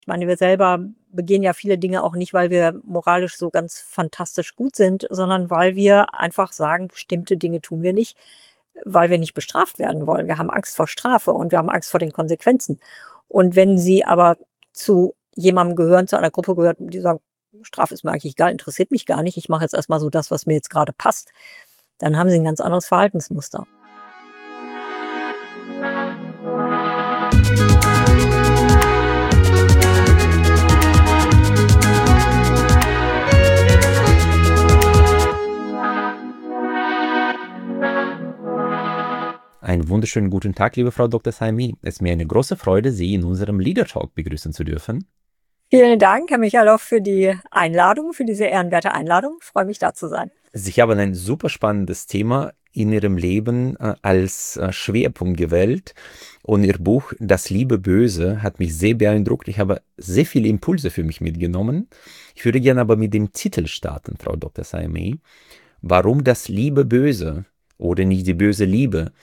Ich meine, wir selber begehen ja viele Dinge auch nicht, weil wir moralisch so ganz fantastisch gut sind, sondern weil wir einfach sagen, bestimmte Dinge tun wir nicht, weil wir nicht bestraft werden wollen. Wir haben Angst vor Strafe und wir haben Angst vor den Konsequenzen. Und wenn Sie aber zu jemandem gehören, zu einer Gruppe gehört, die sagen: „Strafe ist mir eigentlich egal, interessiert mich gar nicht. Ich mache jetzt erst mal so das, was mir jetzt gerade passt“, dann haben Sie ein ganz anderes Verhaltensmuster. Einen wunderschönen guten Tag, liebe Frau Dr. Saimi. Es ist mir eine große Freude, Sie in unserem Leader Talk begrüßen zu dürfen. Vielen Dank, Herr Michalow, für die Einladung, für diese ehrenwerte Einladung. Ich freue mich, da zu sein. Sie haben ein super spannendes Thema in Ihrem Leben als Schwerpunkt gewählt. Und Ihr Buch Das liebe Böse hat mich sehr beeindruckt. Ich habe sehr viele Impulse für mich mitgenommen. Ich würde gerne aber mit dem Titel starten, Frau Dr. Saimi. Warum das liebe Böse oder nicht die böse Liebe?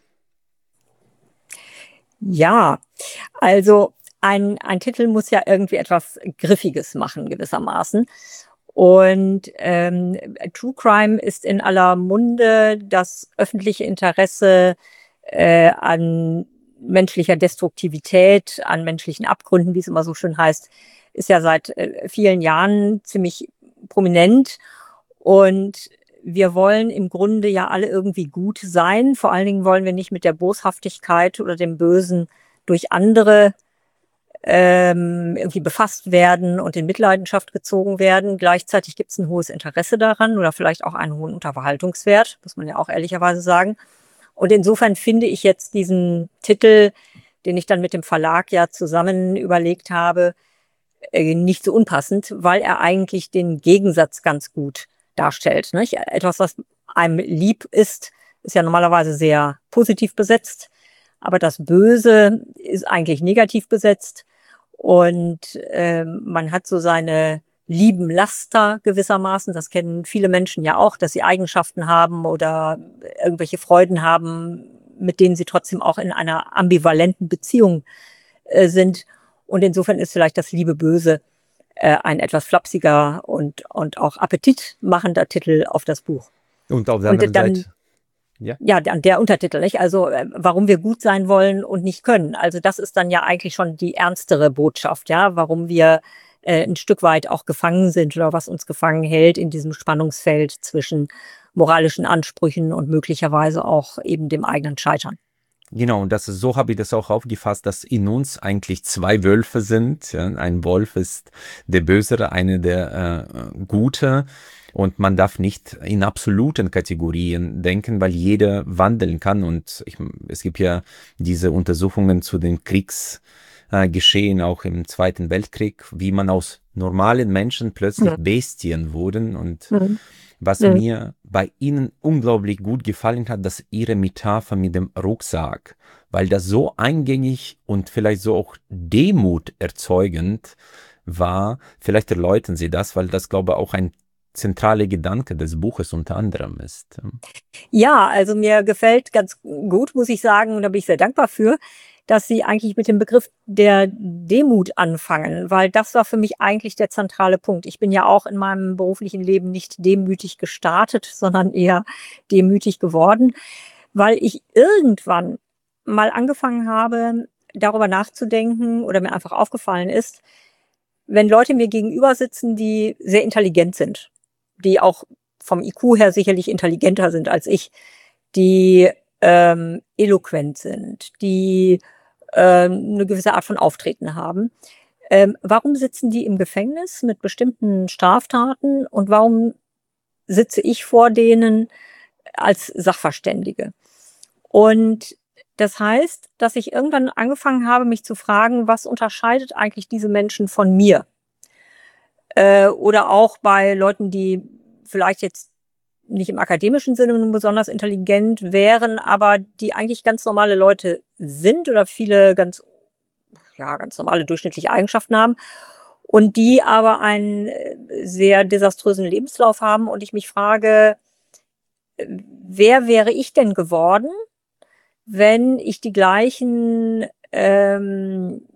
Ja, also ein Titel muss ja irgendwie etwas Griffiges machen, gewissermaßen. Und True Crime ist in aller Munde. Das öffentliche Interesse an menschlicher Destruktivität, an menschlichen Abgründen, wie es immer so schön heißt, ist ja seit vielen Jahren ziemlich prominent. Und wir wollen im Grunde ja alle irgendwie gut sein. Vor allen Dingen wollen wir nicht mit der Boshaftigkeit oder dem Bösen durch andere irgendwie befasst werden und in Mitleidenschaft gezogen werden. Gleichzeitig gibt es ein hohes Interesse daran oder vielleicht auch einen hohen Unterhaltungswert, muss man ja auch ehrlicherweise sagen. Und insofern finde ich jetzt diesen Titel, den ich dann mit dem Verlag ja zusammen überlegt habe, nicht so unpassend, weil er eigentlich den Gegensatz ganz gut darstellt. Nicht? Etwas, was einem lieb ist, ist ja normalerweise sehr positiv besetzt, aber das Böse ist eigentlich negativ besetzt und man hat so seine lieben Laster gewissermaßen. Das kennen viele Menschen ja auch, dass sie Eigenschaften haben oder irgendwelche Freuden haben, mit denen sie trotzdem auch in einer ambivalenten Beziehung sind. Und insofern ist vielleicht das liebe Böse ein etwas flapsiger und auch appetitmachender Titel auf das Buch. Und auf der Und anderen dann, Seite, ja. ja, der Untertitel, nicht? Also, warum wir gut sein wollen und nicht können. Also, das ist dann ja eigentlich schon die ernstere Botschaft, ja, warum wir ein Stück weit auch gefangen sind oder was uns gefangen hält in diesem Spannungsfeld zwischen moralischen Ansprüchen und möglicherweise auch eben dem eigenen Scheitern. Genau, und so habe ich das auch aufgefasst, dass in uns eigentlich zwei Wölfe sind. Ja? Ein Wolf ist der Bösere, eine der Gute. Und man darf nicht in absoluten Kategorien denken, weil jeder wandeln kann. Und es gibt ja diese Untersuchungen zu den Kriegsgeschehen, auch im Zweiten Weltkrieg, wie man aus normalen Menschen plötzlich Bestien wurden. Und Mhm. was Mhm. mir bei Ihnen unglaublich gut gefallen hat, dass Ihre Metapher mit dem Rucksack, weil das so eingängig und vielleicht so auch Demut erzeugend war. Vielleicht erläutern Sie das, weil das, glaube ich, auch ein zentraler Gedanke des Buches unter anderem ist. Ja, also mir gefällt ganz gut, muss ich sagen, und da bin ich sehr dankbar für, dass Sie eigentlich mit dem Begriff der Demut anfangen, weil das war für mich eigentlich der zentrale Punkt. Ich bin ja auch in meinem beruflichen Leben nicht demütig gestartet, sondern eher demütig geworden, weil ich irgendwann mal angefangen habe, darüber nachzudenken oder mir einfach aufgefallen ist, wenn Leute mir gegenüber sitzen, die sehr intelligent sind, die auch vom IQ her sicherlich intelligenter sind als ich, die eloquent sind, die 'ne gewisse Art von Auftreten haben. Warum sitzen die im Gefängnis mit bestimmten Straftaten und warum sitze ich vor denen als Sachverständige? Und das heißt, dass ich irgendwann angefangen habe, mich zu fragen, was unterscheidet eigentlich diese Menschen von mir? Oder auch bei Leuten, die vielleicht jetzt nicht im akademischen Sinne nun besonders intelligent wären, aber die eigentlich ganz normale Leute sind oder viele ganz ja, ganz normale durchschnittliche Eigenschaften haben und die aber einen sehr desaströsen Lebenslauf haben und ich mich frage, wer wäre ich denn geworden, wenn ich die gleichen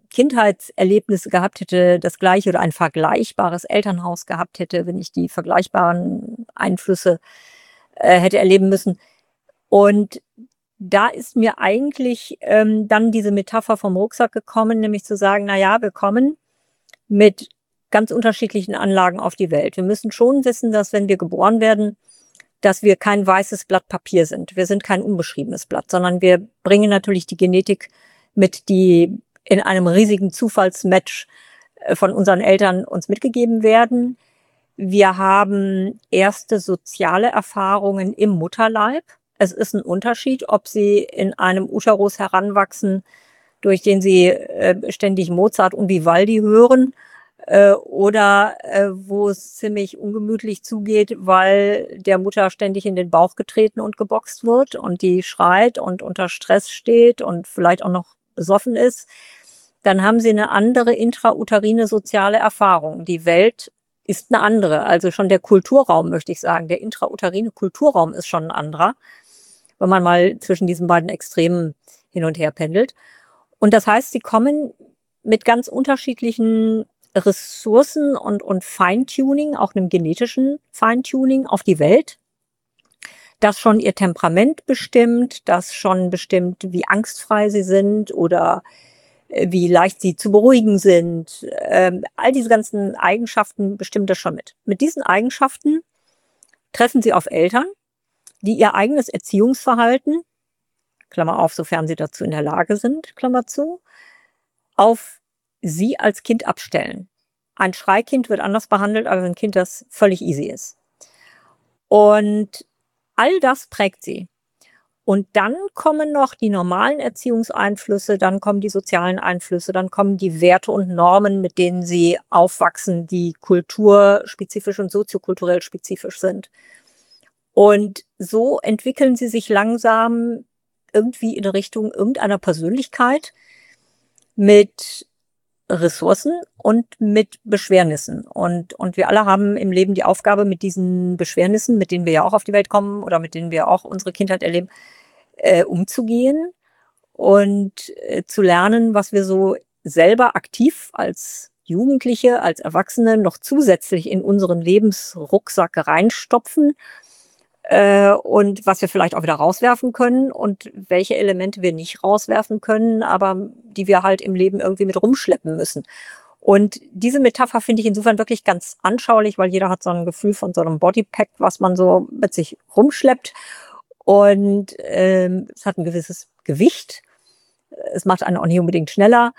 Kindheitserlebnisse gehabt hätte, das gleiche oder ein vergleichbares Elternhaus gehabt hätte, wenn ich die vergleichbaren Einflüsse hätte erleben müssen. Und da ist mir eigentlich dann diese Metapher vom Rucksack gekommen, nämlich zu sagen, na ja, wir kommen mit ganz unterschiedlichen Anlagen auf die Welt. Wir müssen schon wissen, dass wenn wir geboren werden, dass wir kein weißes Blatt Papier sind. Wir sind kein unbeschriebenes Blatt, sondern wir bringen natürlich die Genetik mit, die in einem riesigen Zufallsmatch von unseren Eltern uns mitgegeben werden. Wir haben erste soziale Erfahrungen im Mutterleib. Es ist ein Unterschied, ob sie in einem Uterus heranwachsen, durch den sie ständig Mozart und Vivaldi hören, oder wo es ziemlich ungemütlich zugeht, weil der Mutter ständig in den Bauch getreten und geboxt wird und die schreit und unter Stress steht und vielleicht auch noch besoffen ist. Dann haben sie eine andere intrauterine soziale Erfahrung. Die Welt ist eine andere. Also schon der Kulturraum, möchte ich sagen. Der intrauterine Kulturraum ist schon ein anderer, wenn man mal zwischen diesen beiden Extremen hin und her pendelt. Und das heißt, sie kommen mit ganz unterschiedlichen Ressourcen und Feintuning, auch einem genetischen Feintuning auf die Welt, das schon ihr Temperament bestimmt, das schon bestimmt, wie angstfrei sie sind oder wie leicht sie zu beruhigen sind. All diese ganzen Eigenschaften bestimmt das schon mit. Mit diesen Eigenschaften treffen sie auf Eltern, die ihr eigenes Erziehungsverhalten, Klammer auf, sofern sie dazu in der Lage sind, Klammer zu, auf sie als Kind abstellen. Ein Schreikind wird anders behandelt als ein Kind, das völlig easy ist. Und all das prägt sie. Und dann kommen noch die normalen Erziehungseinflüsse, dann kommen die sozialen Einflüsse, dann kommen die Werte und Normen, mit denen sie aufwachsen, die kulturspezifisch und soziokulturell spezifisch sind. Und so entwickeln sie sich langsam irgendwie in Richtung irgendeiner Persönlichkeit mit Ressourcen und mit Beschwernissen. Und wir alle haben im Leben die Aufgabe, mit diesen Beschwernissen, mit denen wir ja auch auf die Welt kommen oder mit denen wir auch unsere Kindheit erleben, umzugehen und zu lernen, was wir so selber aktiv als Jugendliche, als Erwachsene noch zusätzlich in unseren Lebensrucksack reinstopfen, und was wir vielleicht auch wieder rauswerfen können und welche Elemente wir nicht rauswerfen können, aber die wir halt im Leben irgendwie mit rumschleppen müssen. Und diese Metapher finde ich insofern wirklich ganz anschaulich, weil jeder hat so ein Gefühl von so einem Bodypack, was man so mit sich rumschleppt. Und es hat ein gewisses Gewicht. Es macht einen auch nicht unbedingt schneller.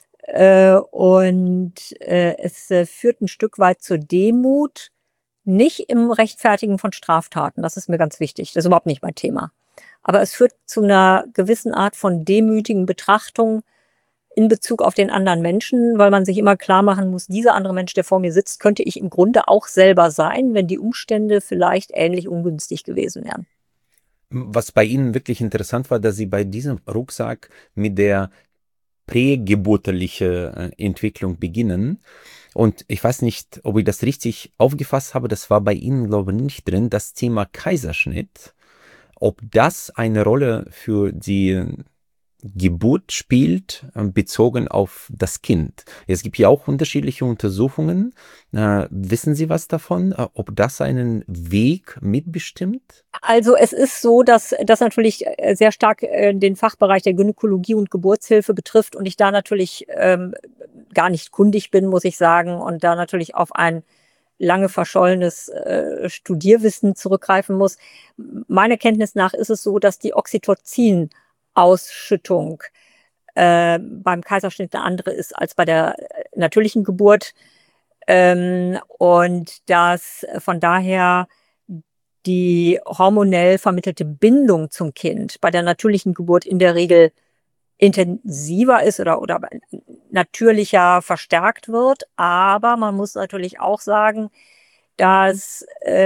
Es führt ein Stück weit zur Demut. Nicht im Rechtfertigen von Straftaten, das ist mir ganz wichtig. Das ist überhaupt nicht mein Thema. Aber es führt zu einer gewissen Art von demütigen Betrachtung in Bezug auf den anderen Menschen, weil man sich immer klar machen muss, dieser andere Mensch, der vor mir sitzt, könnte ich im Grunde auch selber sein, wenn die Umstände vielleicht ähnlich ungünstig gewesen wären. Was bei Ihnen wirklich interessant war, dass Sie bei diesem Rucksack mit der prägeburtliche Entwicklung beginnen. Und ich weiß nicht, ob ich das richtig aufgefasst habe, das war bei Ihnen, glaube ich, nicht drin, das Thema Kaiserschnitt. Ob das eine Rolle für die Geburt spielt, bezogen auf das Kind. Es gibt ja auch unterschiedliche Untersuchungen. Wissen Sie was davon, ob das einen Weg mitbestimmt? Also es ist so, dass das natürlich sehr stark den Fachbereich der Gynäkologie und Geburtshilfe betrifft und ich da natürlich gar nicht kundig bin, muss ich sagen, und da natürlich auf ein lange verschollenes Studierwissen zurückgreifen muss. Meiner Kenntnis nach ist es so, dass die Oxytocin-Ausschüttung beim Kaiserschnitt eine andere ist als bei der natürlichen Geburt und dass von daher die hormonell vermittelte Bindung zum Kind bei der natürlichen Geburt in der Regel intensiver ist oder natürlicher verstärkt wird. Aber man muss natürlich auch sagen, dass,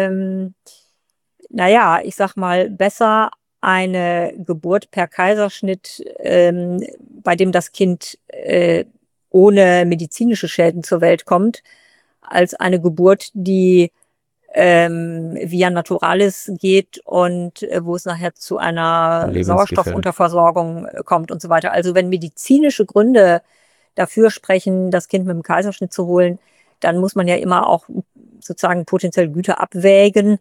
ich sag mal, besser eine Geburt per Kaiserschnitt, bei dem das Kind ohne medizinische Schäden zur Welt kommt, als eine Geburt, die via Naturalis geht und wo es nachher zu einer Sauerstoffunterversorgung kommt und so weiter. Also wenn medizinische Gründe dafür sprechen, das Kind mit dem Kaiserschnitt zu holen, dann muss man ja immer auch sozusagen potenziell Güter abwägen.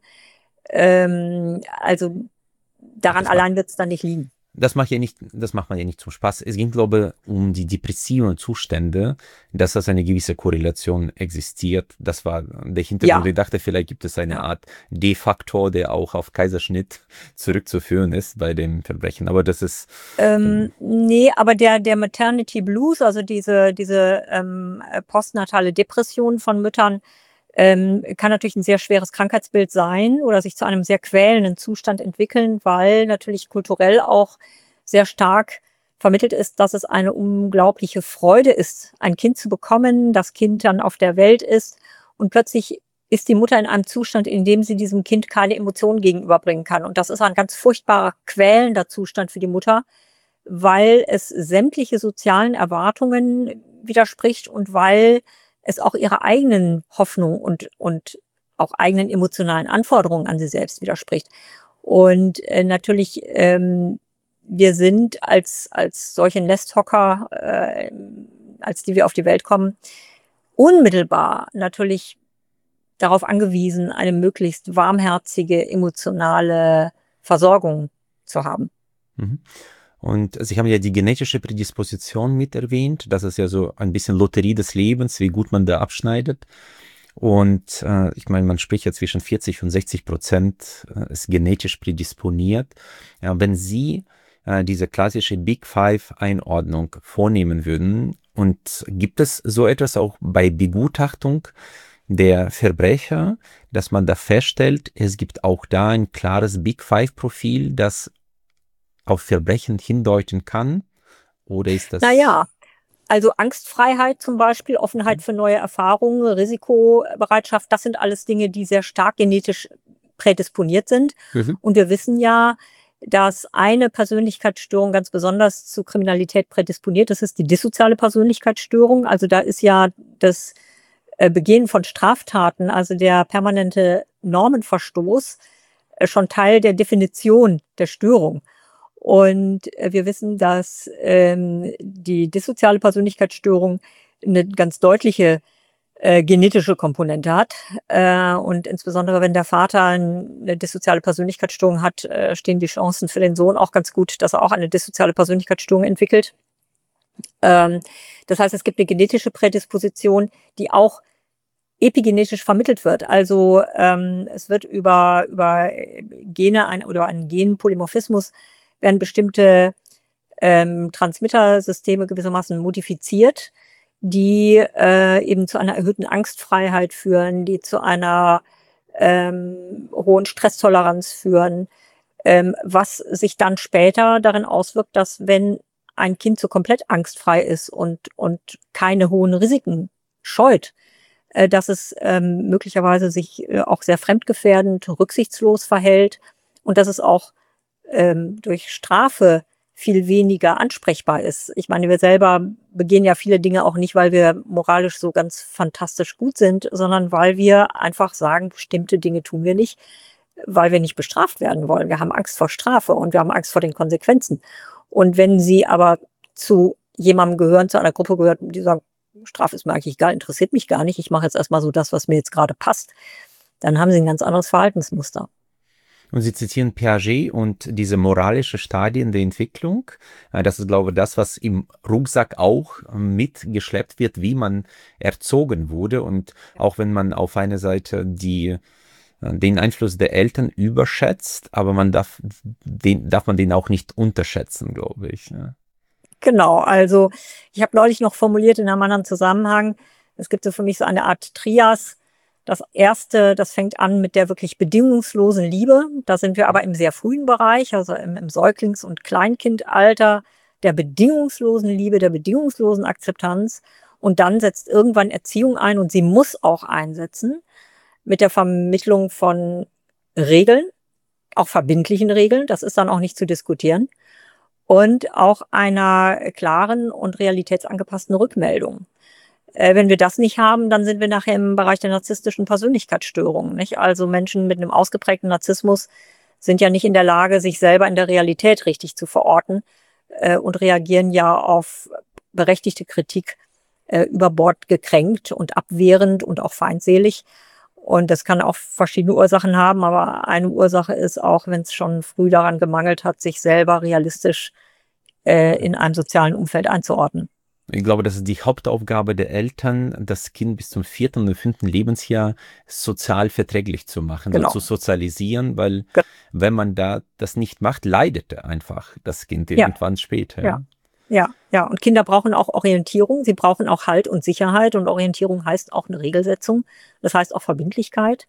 Also daran allein wird es dann nicht liegen. Das macht man ja nicht zum Spaß. Es ging, glaube ich, um die depressiven Zustände, dass das eine gewisse Korrelation existiert. Das war der Hintergrund. Ich dachte, vielleicht gibt es eine Art D-Faktor, der auch auf Kaiserschnitt zurückzuführen ist bei dem Verbrechen. Aber das ist... nee, aber der Maternity Blues, also diese postnatale Depression von Müttern, kann natürlich ein sehr schweres Krankheitsbild sein oder sich zu einem sehr quälenden Zustand entwickeln, weil natürlich kulturell auch sehr stark vermittelt ist, dass es eine unglaubliche Freude ist, ein Kind zu bekommen, das Kind dann auf der Welt ist und plötzlich ist die Mutter in einem Zustand, in dem sie diesem Kind keine Emotionen gegenüberbringen kann. Und das ist ein ganz furchtbarer, quälender Zustand für die Mutter, weil es sämtliche sozialen Erwartungen widerspricht und weil es auch ihrer eigenen Hoffnung und auch eigenen emotionalen Anforderungen an sie selbst widerspricht. Und natürlich, wir sind als solche Nesthocker, als die wir auf die Welt kommen, unmittelbar natürlich darauf angewiesen, eine möglichst warmherzige, emotionale Versorgung zu haben. Und Sie haben ja die genetische Prädisposition mit erwähnt. Das ist ja so ein bisschen Lotterie des Lebens, wie gut man da abschneidet. Und ich meine, man spricht ja zwischen 40 und 60% ist genetisch prädisponiert. Ja, wenn Sie diese klassische Big Five-Einordnung vornehmen würden, und gibt es so etwas auch bei Begutachtung der Verbrecher, dass man da feststellt, es gibt auch da ein klares Big Five-Profil, das auf Verbrechen hindeuten kann? Oder ist das... Naja, also Angstfreiheit zum Beispiel, Offenheit für neue Erfahrungen, Risikobereitschaft, das sind alles Dinge, die sehr stark genetisch prädisponiert sind. Und wir wissen ja, dass eine Persönlichkeitsstörung ganz besonders zu Kriminalität prädisponiert. Das ist die dissoziale Persönlichkeitsstörung. Also da ist ja das Begehen von Straftaten, also der permanente Normenverstoß, schon Teil der Definition der Störung. Und wir wissen, dass die dissoziale Persönlichkeitsstörung eine ganz deutliche genetische Komponente hat. Und insbesondere, wenn der Vater eine dissoziale Persönlichkeitsstörung hat, stehen die Chancen für den Sohn auch ganz gut, dass er auch eine dissoziale Persönlichkeitsstörung entwickelt. Das heißt, es gibt eine genetische Prädisposition, die auch epigenetisch vermittelt wird. Also es wird über Gene oder einen Genpolymorphismus werden bestimmte Transmittersysteme gewissermaßen modifiziert, die eben zu einer erhöhten Angstfreiheit führen, die zu einer hohen Stresstoleranz führen, was sich dann später darin auswirkt, dass wenn ein Kind so komplett angstfrei ist und keine hohen Risiken scheut, dass es möglicherweise sich auch sehr fremdgefährdend, rücksichtslos verhält und dass es auch durch Strafe viel weniger ansprechbar ist. Ich meine, wir selber begehen ja viele Dinge auch nicht, weil wir moralisch so ganz fantastisch gut sind, sondern weil wir einfach sagen, bestimmte Dinge tun wir nicht, weil wir nicht bestraft werden wollen. Wir haben Angst vor Strafe und wir haben Angst vor den Konsequenzen. Und wenn Sie aber zu jemandem gehören, zu einer Gruppe gehört, die sagen, Strafe ist mir eigentlich egal, interessiert mich gar nicht, ich mache jetzt erstmal so das, was mir jetzt gerade passt, dann haben Sie ein ganz anderes Verhaltensmuster. Und Sie zitieren Piaget und diese moralische Stadien der Entwicklung. Das ist, glaube ich, das, was im Rucksack auch mitgeschleppt wird, wie man erzogen wurde. Und auch wenn man auf einer Seite den Einfluss der Eltern überschätzt, aber man darf man den auch nicht unterschätzen, glaube ich. Ja. Genau, also ich habe neulich noch formuliert in einem anderen Zusammenhang, es gibt so für mich so eine Art Trias. Das erste, das fängt an mit der wirklich bedingungslosen Liebe. Da sind wir aber im sehr frühen Bereich, also im Säuglings- und Kleinkindalter, der bedingungslosen Liebe, der bedingungslosen Akzeptanz. Und dann setzt irgendwann Erziehung ein und sie muss auch einsetzen mit der Vermittlung von Regeln, auch verbindlichen Regeln. Das ist dann auch nicht zu diskutieren. Und auch einer klaren und realitätsangepassten Rückmeldung. Wenn wir das nicht haben, dann sind wir nachher im Bereich der narzisstischen Persönlichkeitsstörungen, nicht? Also Menschen mit einem ausgeprägten Narzissmus sind ja nicht in der Lage, sich selber in der Realität richtig zu verorten und reagieren ja auf berechtigte Kritik über Bord gekränkt und abwehrend und auch feindselig. Und das kann auch verschiedene Ursachen haben, aber eine Ursache ist auch, wenn es schon früh daran gemangelt hat, sich selber realistisch in einem sozialen Umfeld einzuordnen. Ich glaube, das ist die Hauptaufgabe der Eltern, das Kind bis zum 4. oder 5. Lebensjahr sozial verträglich zu machen, Genau. so zu sozialisieren, weil Ge- wenn man da das nicht macht, leidet einfach das Kind irgendwann später. Ja. Ja. Und Kinder brauchen auch Orientierung. Sie brauchen auch Halt und Sicherheit. Und Orientierung heißt auch eine Regelsetzung. Das heißt auch Verbindlichkeit.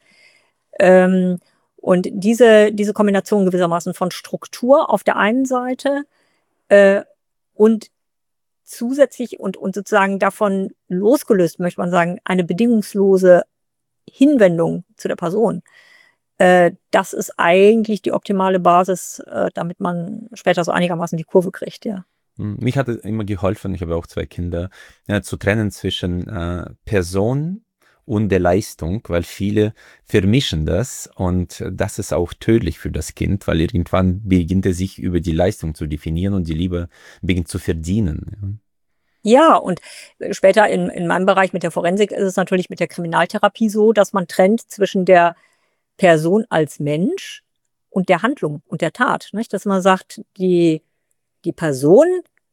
Und diese Kombination gewissermaßen von Struktur auf der einen Seite und zusätzlich und sozusagen davon losgelöst, möchte man sagen, eine bedingungslose Hinwendung zu der Person. Das ist eigentlich die optimale Basis, damit man später so einigermaßen die Kurve kriegt, ja. Mich hat es immer geholfen, ich habe auch 2 Kinder, zu trennen zwischen Person und der Leistung, weil viele vermischen das und das ist auch tödlich für das Kind, weil irgendwann beginnt er sich über die Leistung zu definieren und die Liebe beginnt zu verdienen. Ja, und später in meinem Bereich mit der Forensik ist es natürlich mit der Kriminaltherapie so, dass man trennt zwischen der Person als Mensch und der Handlung und der Tat. Nicht? Dass man sagt, die Person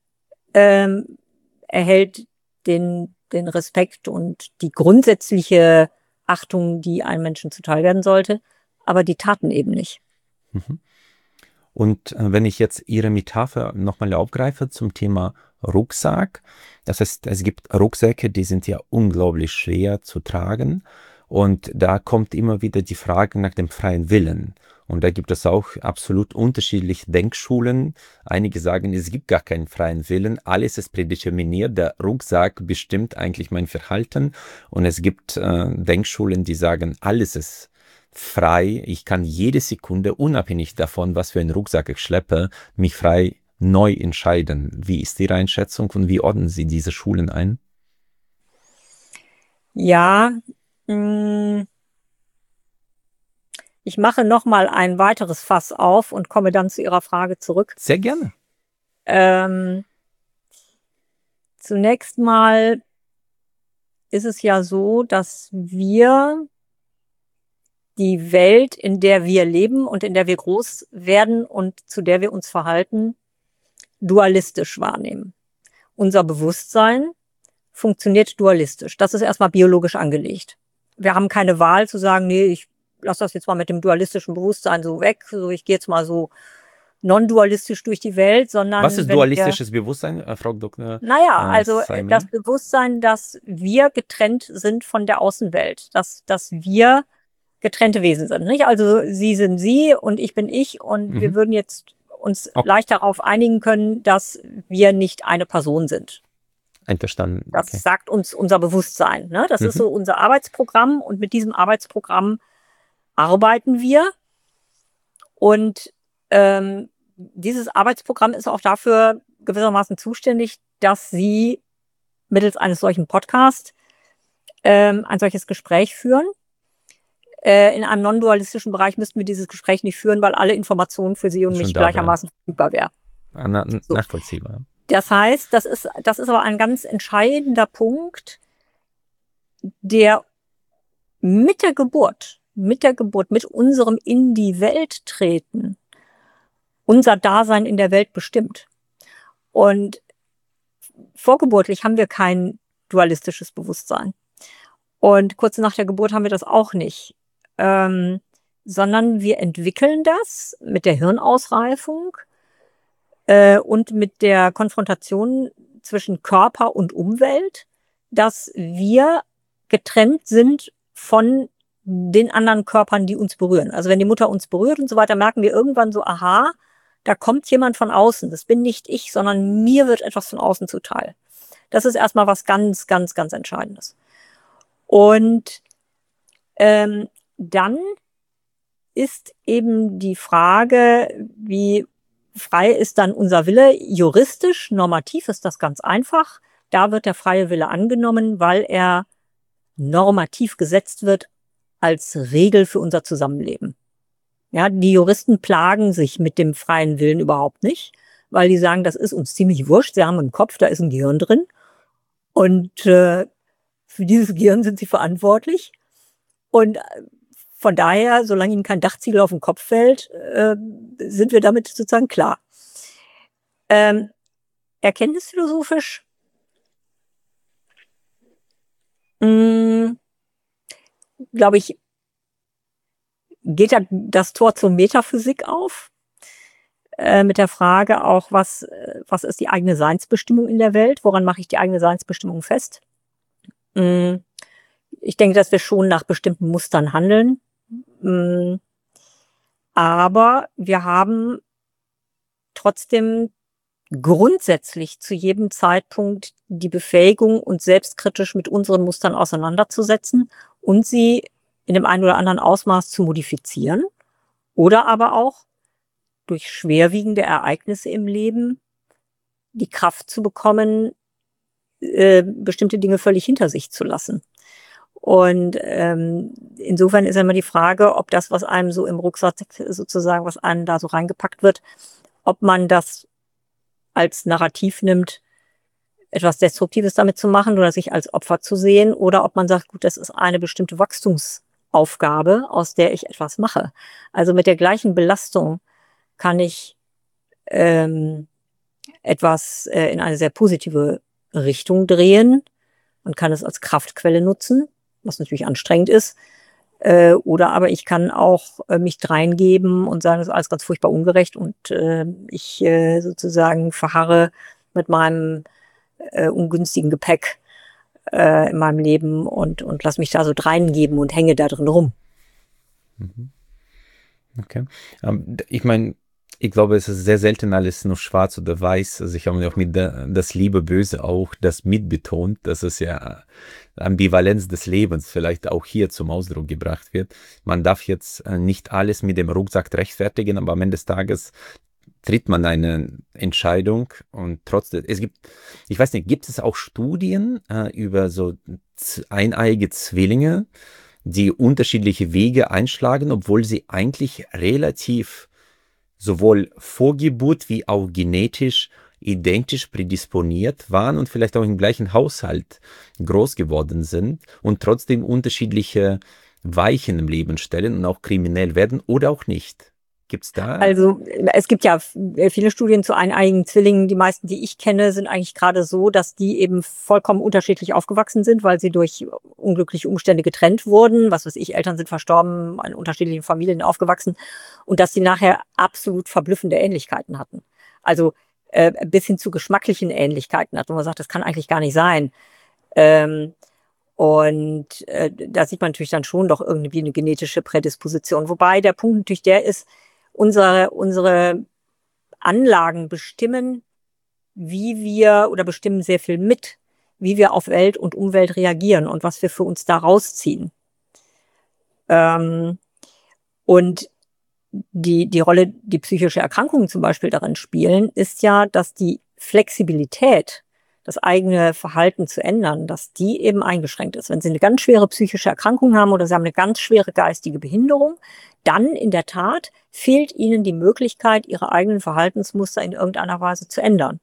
erhält den Respekt und die grundsätzliche Achtung, die einem Menschen zuteil werden sollte, aber die Taten eben nicht. Mhm. Und wenn ich jetzt Ihre Metapher nochmal aufgreife zum Thema Rucksack, das heißt, es gibt Rucksäcke, die sind ja unglaublich schwer zu tragen und da kommt immer wieder die Frage nach dem freien Willen. Und da gibt es auch absolut unterschiedliche Denkschulen. Einige sagen, es gibt gar keinen freien Willen, alles ist prädeterminiert, der Rucksack bestimmt eigentlich mein Verhalten. Und es gibt Denkschulen, die sagen, alles ist frei, ich kann jede Sekunde, unabhängig davon, was für einen Rucksack ich schleppe, mich frei neu entscheiden. Wie ist Ihre Einschätzung und wie ordnen Sie diese Schulen ein? Ja, ich mache nochmal ein weiteres Fass auf und komme dann zu Ihrer Frage zurück. Sehr gerne. Zunächst mal ist es ja so, dass wir die Welt, in der wir leben und in der wir groß werden und zu der wir uns verhalten, dualistisch wahrnehmen. Unser Bewusstsein funktioniert dualistisch. Das ist erstmal biologisch angelegt. Wir haben keine Wahl zu sagen, nee, ich lasse das jetzt mal mit dem dualistischen Bewusstsein so weg, so ich gehe jetzt mal so non-dualistisch durch die Welt, sondern was ist dualistisches Bewusstsein, Frau Dr. Also das Bewusstsein, dass wir getrennt sind von der Außenwelt, dass wir getrennte Wesen sind, nicht? Also Sie sind Sie und ich bin ich und wir würden jetzt uns leicht darauf einigen können, dass wir nicht eine Person sind. Einverstanden. Das sagt uns unser Bewusstsein, ne? Das ist so unser Arbeitsprogramm und mit diesem Arbeitsprogramm arbeiten wir und dieses Arbeitsprogramm ist auch dafür gewissermaßen zuständig, dass Sie mittels eines solchen Podcasts ein solches Gespräch führen. In einem non-dualistischen Bereich müssten wir dieses Gespräch nicht führen, weil alle Informationen für Sie und mich gleichermaßen verfügbar wären. Nachvollziehbar. Das heißt, das ist aber ein ganz entscheidender Punkt, der mit der Geburt, mit unserem in die Welt treten, unser Dasein in der Welt bestimmt. Und vorgeburtlich haben wir kein dualistisches Bewusstsein. Und kurz nach der Geburt haben wir das auch nicht. Sondern wir entwickeln das mit der Hirnausreifung und mit der Konfrontation zwischen Körper und Umwelt, dass wir getrennt sind von den anderen Körpern, die uns berühren. Also wenn die Mutter uns berührt und so weiter, merken wir irgendwann so, aha, da kommt jemand von außen. Das bin nicht ich, sondern mir wird etwas von außen zuteil. Das ist erstmal was ganz, ganz, ganz Entscheidendes. Und dann ist eben die Frage, wie frei ist dann unser Wille? Juristisch, normativ ist das ganz einfach. Da wird der freie Wille angenommen, weil er normativ gesetzt wird als Regel für unser Zusammenleben. Ja, die Juristen plagen sich mit dem freien Willen überhaupt nicht, weil die sagen, das ist uns ziemlich wurscht. Sie haben einen Kopf, da ist ein Gehirn drin. Und für dieses Gehirn sind sie verantwortlich. Und von daher, solange ihnen kein Dachziegel auf den Kopf fällt, sind wir damit sozusagen klar. Erkenntnisphilosophisch, glaube ich, geht da das Tor zur Metaphysik auf, mit der Frage auch, was ist die eigene Seinsbestimmung in der Welt? Woran mache ich die eigene Seinsbestimmung fest? Ich denke, dass wir schon nach bestimmten Mustern handeln. Aber wir haben trotzdem grundsätzlich zu jedem Zeitpunkt die Befähigung, uns selbstkritisch mit unseren Mustern auseinanderzusetzen und sie in dem einen oder anderen Ausmaß zu modifizieren oder aber auch durch schwerwiegende Ereignisse im Leben die Kraft zu bekommen, bestimmte Dinge völlig hinter sich zu lassen. Und insofern ist immer die Frage, ob das, was einem so im Rucksack sozusagen, was einem da so reingepackt wird, ob man das als Narrativ nimmt, etwas Destruktives damit zu machen oder sich als Opfer zu sehen, oder ob man sagt, gut, das ist eine bestimmte Wachstumsaufgabe, aus der ich etwas mache. Also mit der gleichen Belastung kann ich etwas in eine sehr positive Richtung drehen und kann es als Kraftquelle nutzen, was natürlich anstrengend ist. Oder aber ich kann auch mich dreingeben und sagen, das ist alles ganz furchtbar ungerecht und ich sozusagen verharre mit meinem ungünstigen Gepäck in meinem Leben und lass mich da so dreingeben und hänge da drin rum. Okay. Ich meine, ich glaube, es ist sehr selten alles nur schwarz oder weiß. Also ich habe auch mit das Liebe, Böse auch das mitbetont, dass es ja Ambivalenz des Lebens vielleicht auch hier zum Ausdruck gebracht wird. Man darf jetzt nicht alles mit dem Rucksack rechtfertigen, aber am Ende des Tages tritt man eine Entscheidung und trotzdem, ich weiß nicht, gibt es auch Studien über so eineiige Zwillinge, die unterschiedliche Wege einschlagen, obwohl sie eigentlich relativ sowohl vor Geburt wie auch genetisch identisch prädisponiert waren und vielleicht auch im gleichen Haushalt groß geworden sind und trotzdem unterschiedliche Weichen im Leben stellen und auch kriminell werden oder auch nicht? Gibt's da? Also es gibt ja viele Studien zu eineiigen Zwillingen. Die meisten, die ich kenne, sind eigentlich gerade so, dass die eben vollkommen unterschiedlich aufgewachsen sind, weil sie durch unglückliche Umstände getrennt wurden. Was weiß ich, Eltern sind verstorben, in unterschiedlichen Familien aufgewachsen. Und dass sie nachher absolut verblüffende Ähnlichkeiten hatten. Also bis hin zu geschmacklichen Ähnlichkeiten hatten, wo man sagt, das kann eigentlich gar nicht sein. Und da sieht man natürlich dann schon doch irgendwie eine genetische Prädisposition. Wobei der Punkt natürlich der ist, unsere Anlagen bestimmen, bestimmen sehr viel mit, wie wir auf Welt und Umwelt reagieren und was wir für uns da rausziehen. Und die Rolle, die psychische Erkrankungen zum Beispiel darin spielen, ist ja, dass die Flexibilität, das eigene Verhalten zu ändern, dass die eben eingeschränkt ist. Wenn Sie eine ganz schwere psychische Erkrankung haben oder Sie haben eine ganz schwere geistige Behinderung, dann in der Tat fehlt Ihnen die Möglichkeit, Ihre eigenen Verhaltensmuster in irgendeiner Weise zu ändern.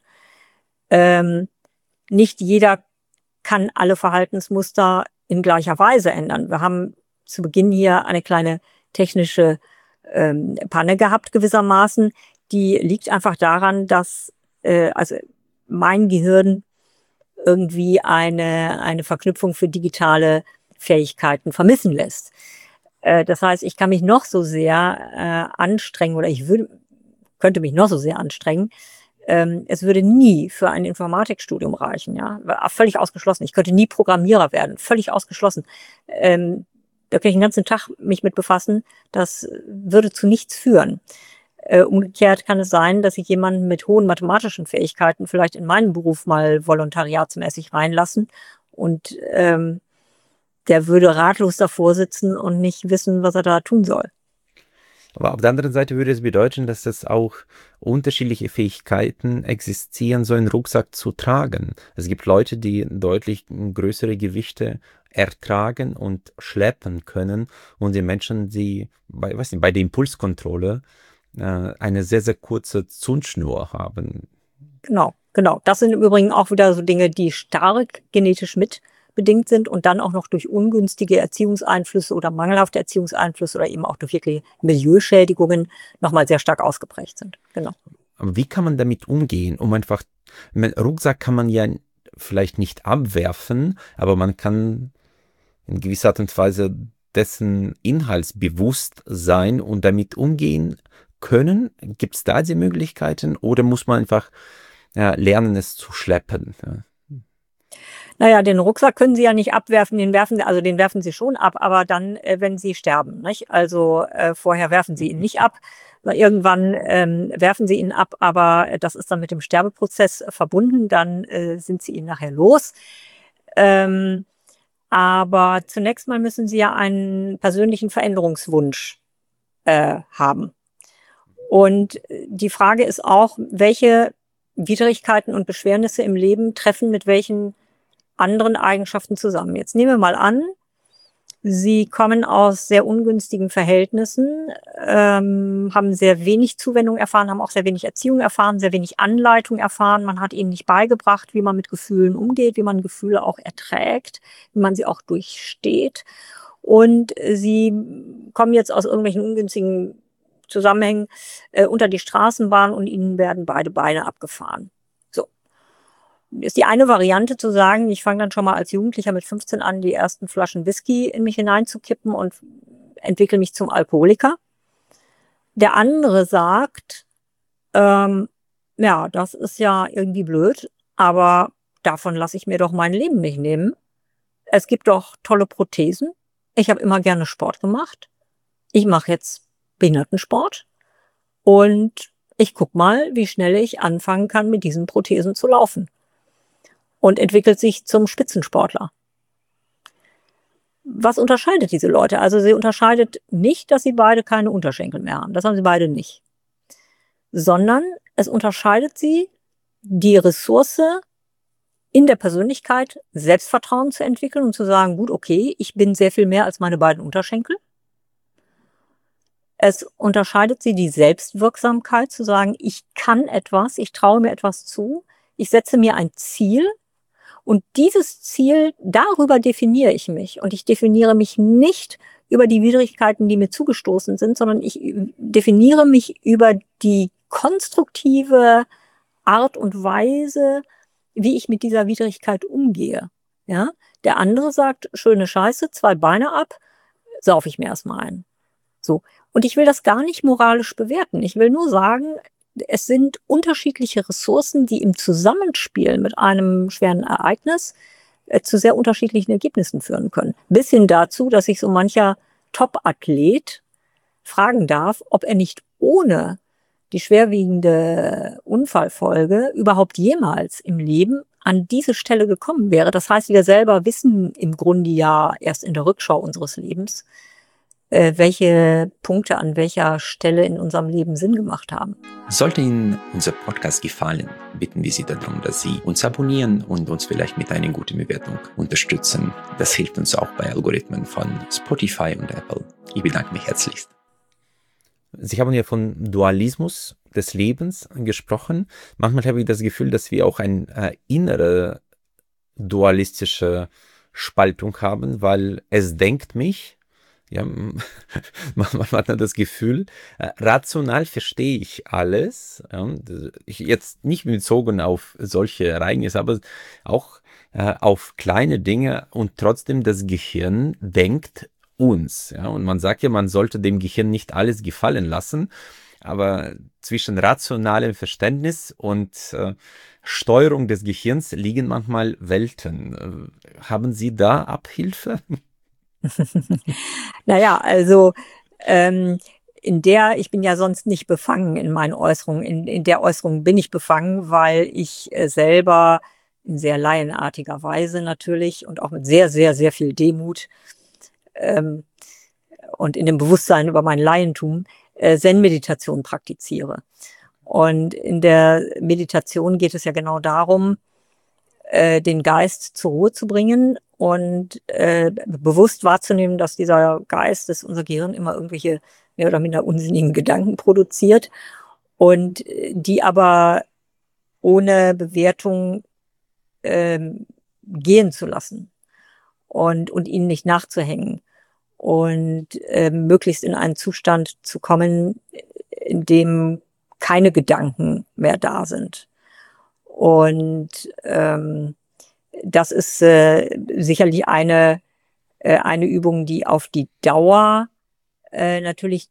Nicht jeder kann alle Verhaltensmuster in gleicher Weise ändern. Wir haben zu Beginn hier eine kleine technische Panne gehabt gewissermaßen. Die liegt einfach daran, dass also mein Gehirn irgendwie eine Verknüpfung für digitale Fähigkeiten vermissen lässt. Das heißt, ich kann mich noch so sehr anstrengen oder könnte mich noch so sehr anstrengen. Es würde nie für ein Informatikstudium reichen, ja. Völlig ausgeschlossen. Ich könnte nie Programmierer werden. Völlig ausgeschlossen. Da kann ich den ganzen Tag mich mit befassen. Das würde zu nichts führen. Umgekehrt kann es sein, dass ich jemanden mit hohen mathematischen Fähigkeiten vielleicht in meinen Beruf mal volontariatsmäßig reinlassen und der würde ratlos davor sitzen und nicht wissen, was er da tun soll. Aber auf der anderen Seite würde es bedeuten, dass es auch unterschiedliche Fähigkeiten existieren, so einen Rucksack zu tragen. Es gibt Leute, die deutlich größere Gewichte ertragen und schleppen können und die Menschen, die bei der Impulskontrolle eine sehr, sehr kurze Zündschnur haben. Genau, genau. Das sind im Übrigen auch wieder so Dinge, die stark genetisch mitbedingt sind und dann auch noch durch ungünstige Erziehungseinflüsse oder mangelhafte Erziehungseinflüsse oder eben auch durch wirklich Milieuschädigungen nochmal sehr stark ausgeprägt sind. Genau. Aber wie kann man damit umgehen? Rucksack kann man ja vielleicht nicht abwerfen, aber man kann in gewisser Art und Weise dessen Inhalts bewusst sein und damit umgehen können. Gibt es da die Möglichkeiten oder muss man einfach lernen, es zu schleppen? Ja. Naja, den Rucksack können Sie ja nicht abwerfen, den werfen Sie schon ab, aber dann, wenn Sie sterben, nicht? Also vorher werfen Sie ihn nicht ab, weil irgendwann werfen Sie ihn ab, aber das ist dann mit dem Sterbeprozess verbunden, dann sind Sie ihn nachher los. Aber zunächst mal müssen Sie ja einen persönlichen Veränderungswunsch haben. Und die Frage ist auch, welche Widrigkeiten und Beschwernisse im Leben treffen mit welchen anderen Eigenschaften zusammen. Jetzt nehmen wir mal an, Sie kommen aus sehr ungünstigen Verhältnissen, haben sehr wenig Zuwendung erfahren, haben auch sehr wenig Erziehung erfahren, sehr wenig Anleitung erfahren. Man hat ihnen nicht beigebracht, wie man mit Gefühlen umgeht, wie man Gefühle auch erträgt, wie man sie auch durchsteht. Und sie kommen jetzt aus irgendwelchen ungünstigen Zusammenhängen unter die Straßenbahn und ihnen werden beide Beine abgefahren. So. Ist die eine Variante zu sagen, ich fange dann schon mal als Jugendlicher mit 15 an, die ersten Flaschen Whisky in mich hineinzukippen und entwickle mich zum Alkoholiker. Der andere sagt, ja, das ist ja irgendwie blöd, aber davon lasse ich mir doch mein Leben nicht nehmen. Es gibt doch tolle Prothesen. Ich habe immer gerne Sport gemacht. Ich mache jetzt Behindertensport und ich guck mal, wie schnell ich anfangen kann, mit diesen Prothesen zu laufen. Und entwickelt sich zum Spitzensportler. Was unterscheidet diese Leute? Also sie unterscheidet nicht, dass sie beide keine Unterschenkel mehr haben. Das haben sie beide nicht. Sondern es unterscheidet sie die Ressource in der Persönlichkeit, Selbstvertrauen zu entwickeln und zu sagen, gut, okay, ich bin sehr viel mehr als meine beiden Unterschenkel. Es unterscheidet sie die Selbstwirksamkeit, zu sagen, ich kann etwas, ich traue mir etwas zu, ich setze mir ein Ziel und dieses Ziel, darüber definiere ich mich. Und ich definiere mich nicht über die Widrigkeiten, die mir zugestoßen sind, sondern ich definiere mich über die konstruktive Art und Weise, wie ich mit dieser Widrigkeit umgehe. Ja? Der andere sagt, schöne Scheiße, 2 Beine ab, sauf ich mir erstmal ein. So. Und ich will das gar nicht moralisch bewerten. Ich will nur sagen, es sind unterschiedliche Ressourcen, die im Zusammenspiel mit einem schweren Ereignis zu sehr unterschiedlichen Ergebnissen führen können. Bis hin dazu, dass sich so mancher Top-Athlet fragen darf, ob er nicht ohne die schwerwiegende Unfallfolge überhaupt jemals im Leben an diese Stelle gekommen wäre. Das heißt, wir selber wissen im Grunde ja erst in der Rückschau unseres Lebens, welche Punkte an welcher Stelle in unserem Leben Sinn gemacht haben. Sollte Ihnen unser Podcast gefallen, bitten wir Sie darum, dass Sie uns abonnieren und uns vielleicht mit einer guten Bewertung unterstützen. Das hilft uns auch bei Algorithmen von Spotify und Apple. Ich bedanke mich herzlichst. Sie haben ja von Dualismus des Lebens gesprochen. Manchmal habe ich das Gefühl, dass wir auch eine innere dualistische Spaltung haben, weil es denkt mich, ja, man hat das Gefühl, rational verstehe ich alles. Ja, jetzt nicht bezogen auf solche Ereignisse, aber auch auf kleine Dinge und trotzdem das Gehirn denkt uns. Ja, und man sagt ja, man sollte dem Gehirn nicht alles gefallen lassen, aber zwischen rationalem Verständnis und Steuerung des Gehirns liegen manchmal Welten. Haben Sie da Abhilfe? Naja, also ich bin ja sonst nicht befangen in meinen Äußerungen. In der Äußerung bin ich befangen, weil ich selber in sehr laienartiger Weise natürlich und auch mit sehr, sehr, sehr viel Demut und in dem Bewusstsein über mein Laientum Zen-Meditation praktiziere. Und in der Meditation geht es ja genau darum, den Geist zur Ruhe zu bringen und bewusst wahrzunehmen, dass dieser Geist, dass unser Gehirn immer irgendwelche mehr oder minder unsinnigen Gedanken produziert und die aber ohne Bewertung gehen zu lassen und ihnen nicht nachzuhängen und möglichst in einen Zustand zu kommen, in dem keine Gedanken mehr da sind. Und das ist sicherlich eine Übung, die auf die Dauer natürlich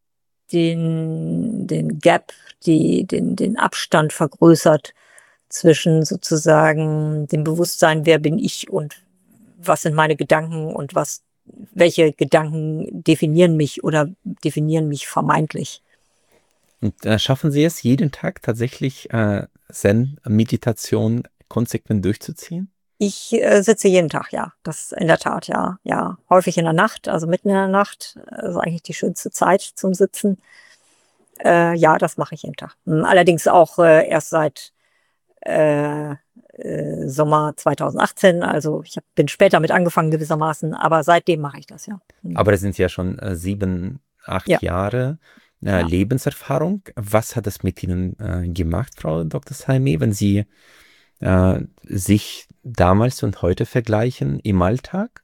den Gap, den Abstand vergrößert zwischen sozusagen dem Bewusstsein, wer bin ich und was sind meine Gedanken und welche Gedanken definieren mich oder definieren mich vermeintlich. Und schaffen Sie es jeden Tag tatsächlich Zen-Meditation konsequent durchzuziehen? Ich sitze jeden Tag, ja. Das in der Tat, ja. Ja, häufig in der Nacht, also mitten in der Nacht. Das ist eigentlich die schönste Zeit zum Sitzen. Ja, das mache ich jeden Tag. Allerdings auch erst seit Sommer 2018. Also ich bin später mit angefangen gewissermaßen, aber seitdem mache ich das, ja. Aber es sind ja schon 7, 8 Jahre Lebenserfahrung. Was hat das mit Ihnen gemacht, Frau Dr. Salmé, wenn Sie sich damals und heute vergleichen im Alltag?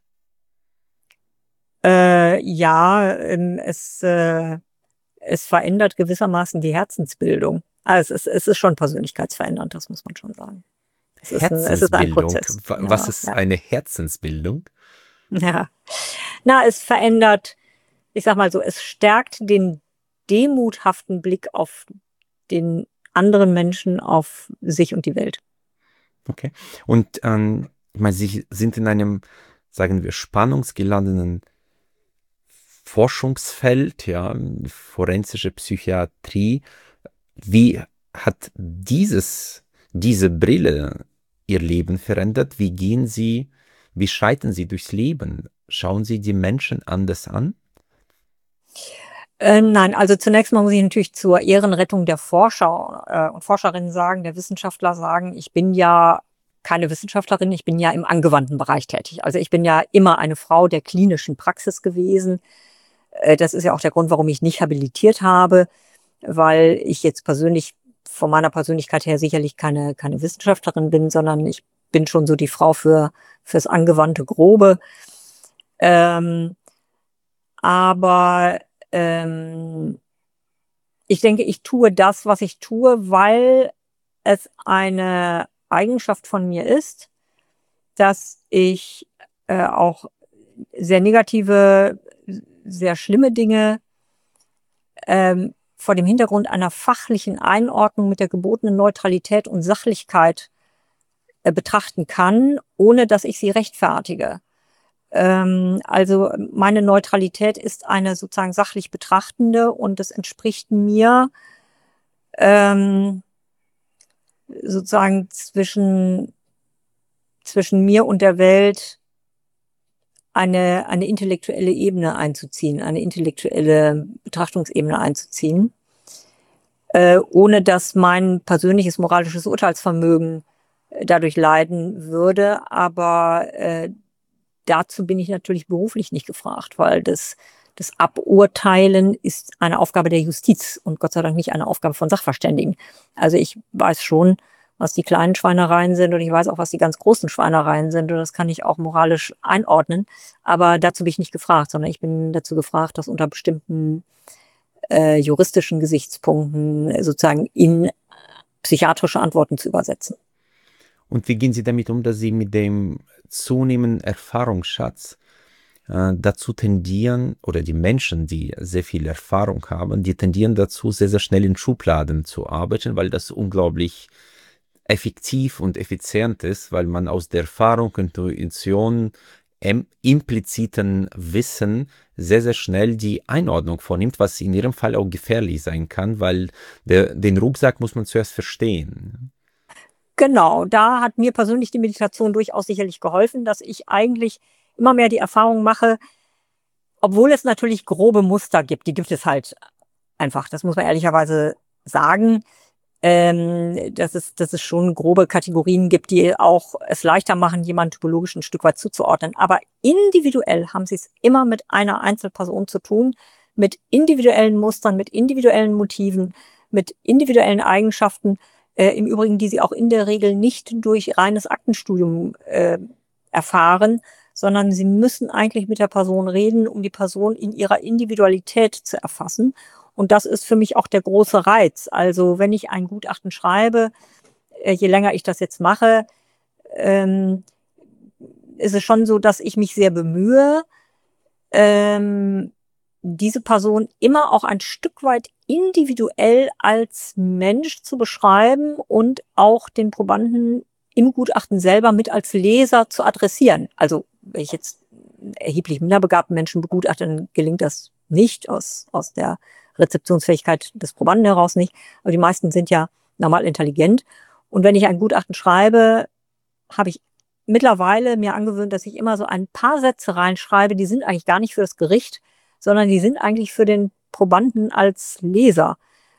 Ja, es verändert gewissermaßen die Herzensbildung. Also es ist schon persönlichkeitsverändernd, das muss man schon sagen. Es ist ein Prozess. Was ist eine Herzensbildung? Ja, es verändert, ich sag mal so, es stärkt den demuthaften Blick auf den anderen Menschen, auf sich und die Welt. Okay. Und ich meine, Sie sind in einem, sagen wir, spannungsgeladenen Forschungsfeld, ja, forensische Psychiatrie. Wie hat diese Brille Ihr Leben verändert? Wie schreiten Sie durchs Leben? Schauen Sie die Menschen anders an? Nein, also zunächst mal muss ich natürlich zur Ehrenrettung der Forscher und Forscherinnen sagen, der Wissenschaftler sagen, ich bin ja keine Wissenschaftlerin, ich bin ja im angewandten Bereich tätig. Also ich bin ja immer eine Frau der klinischen Praxis gewesen. Das ist ja auch der Grund, warum ich nicht habilitiert habe, weil ich jetzt persönlich von meiner Persönlichkeit her sicherlich keine Wissenschaftlerin bin, sondern ich bin schon so die Frau fürs angewandte Grobe. Aber ich denke, ich tue das, was ich tue, weil es eine Eigenschaft von mir ist, dass ich auch sehr negative, sehr schlimme Dinge vor dem Hintergrund einer fachlichen Einordnung mit der gebotenen Neutralität und Sachlichkeit betrachten kann, ohne dass ich sie rechtfertige. Also meine Neutralität ist eine sozusagen sachlich betrachtende und es entspricht mir sozusagen zwischen mir und der Welt eine intellektuelle Ebene einzuziehen, eine intellektuelle Betrachtungsebene einzuziehen, ohne dass mein persönliches moralisches Urteilsvermögen dadurch leiden würde. Aber dazu bin ich natürlich beruflich nicht gefragt, weil das Aburteilen ist eine Aufgabe der Justiz und Gott sei Dank nicht eine Aufgabe von Sachverständigen. Also ich weiß schon, was die kleinen Schweinereien sind und ich weiß auch, was die ganz großen Schweinereien sind und das kann ich auch moralisch einordnen. Aber dazu bin ich nicht gefragt, sondern ich bin dazu gefragt, das unter bestimmten juristischen Gesichtspunkten sozusagen in psychiatrische Antworten zu übersetzen. Und wie gehen Sie damit um, dass Sie mit dem zunehmenden Erfahrungsschatz dazu tendieren, oder die Menschen, die sehr viel Erfahrung haben, die tendieren dazu, sehr, sehr schnell in Schubladen zu arbeiten, weil das unglaublich effektiv und effizient ist, weil man aus der Erfahrung, Intuition, impliziten Wissen sehr, sehr schnell die Einordnung vornimmt, was in Ihrem Fall auch gefährlich sein kann, weil den Rucksack muss man zuerst verstehen. Genau, da hat mir persönlich die Meditation durchaus sicherlich geholfen, dass ich eigentlich immer mehr die Erfahrung mache, obwohl es natürlich grobe Muster gibt, die gibt es halt einfach, das muss man ehrlicherweise sagen, dass es schon grobe Kategorien gibt, die auch es leichter machen, jemanden typologisch ein Stück weit zuzuordnen. Aber individuell haben sie es immer mit einer Einzelperson zu tun, mit individuellen Mustern, mit individuellen Motiven, mit individuellen Eigenschaften, im Übrigen, die sie auch in der Regel nicht durch reines Aktenstudium erfahren, sondern sie müssen eigentlich mit der Person reden, um die Person in ihrer Individualität zu erfassen. Und das ist für mich auch der große Reiz. Also wenn ich ein Gutachten schreibe, je länger ich das jetzt mache, ist es schon so, dass ich mich sehr bemühe, diese Person immer auch ein Stück weit individuell als Mensch zu beschreiben und auch den Probanden im Gutachten selber mit als Leser zu adressieren. Also wenn ich jetzt erheblich minderbegabten Menschen begutachte, dann gelingt das nicht aus der Rezeptionsfähigkeit des Probanden heraus nicht. Aber die meisten sind ja normal intelligent. Und wenn ich ein Gutachten schreibe, habe ich mittlerweile mir angewöhnt, dass ich immer so ein paar Sätze reinschreibe, die sind eigentlich gar nicht für das Gericht, sondern die sind eigentlich für den Probanden als Leser.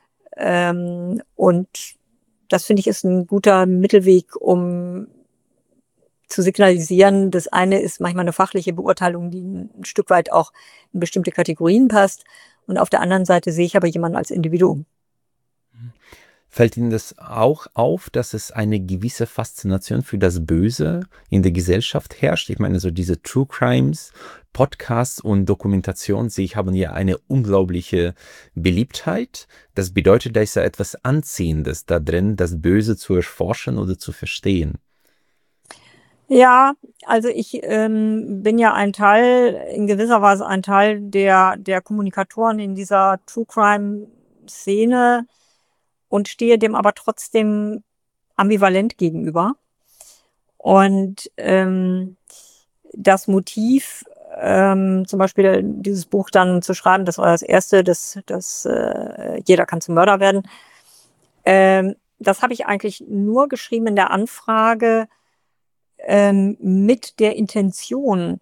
Und das finde ich ist ein guter Mittelweg, um zu signalisieren, das eine ist manchmal eine fachliche Beurteilung, die ein Stück weit auch in bestimmte Kategorien passt. Und auf der anderen Seite sehe ich aber jemanden als Individuum. Fällt Ihnen das auch auf, dass es eine gewisse Faszination für das Böse in der Gesellschaft herrscht? Ich meine, so diese True Crimes, Podcasts und Dokumentation, sehe ich, haben ja eine unglaubliche Beliebtheit. Das bedeutet, da ist ja etwas Anziehendes da drin, das Böse zu erforschen oder zu verstehen. Ja, also ich bin ja in gewisser Weise ein Teil der Kommunikatoren in dieser True Crime Szene und stehe dem aber trotzdem ambivalent gegenüber. Und das Motiv, zum Beispiel dieses Buch dann zu schreiben, das war das erste, dass jeder kann zum Mörder werden. Das habe ich eigentlich nur geschrieben in der Anfrage mit der Intention,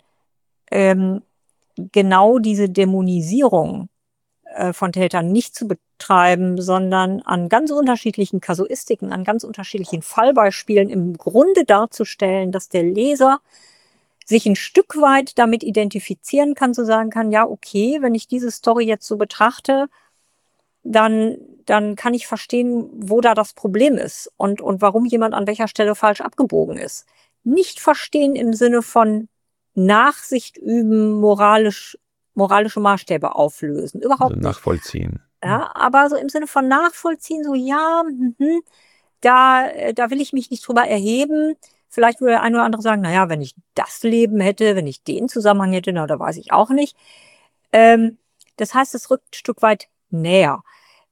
genau diese Dämonisierung von Tätern nicht zu betreiben, sondern an ganz unterschiedlichen Kasuistiken, an ganz unterschiedlichen Fallbeispielen im Grunde darzustellen, dass der Leser sich ein Stück weit damit identifizieren kann, so sagen kann, ja, okay, wenn ich diese Story jetzt so betrachte, dann kann ich verstehen, wo da das Problem ist und warum jemand an welcher Stelle falsch abgebogen ist. Nicht verstehen im Sinne von Nachsicht üben, moralische Maßstäbe auflösen. Überhaupt Also nicht. nachvollziehen. Ja, aber so im Sinne von nachvollziehen, so ja, da will ich mich nicht drüber erheben. Vielleicht würde der eine oder andere sagen, naja, wenn ich das Leben hätte, wenn ich den Zusammenhang hätte, na, da weiß ich auch nicht. Das heißt, es rückt ein Stück weit näher.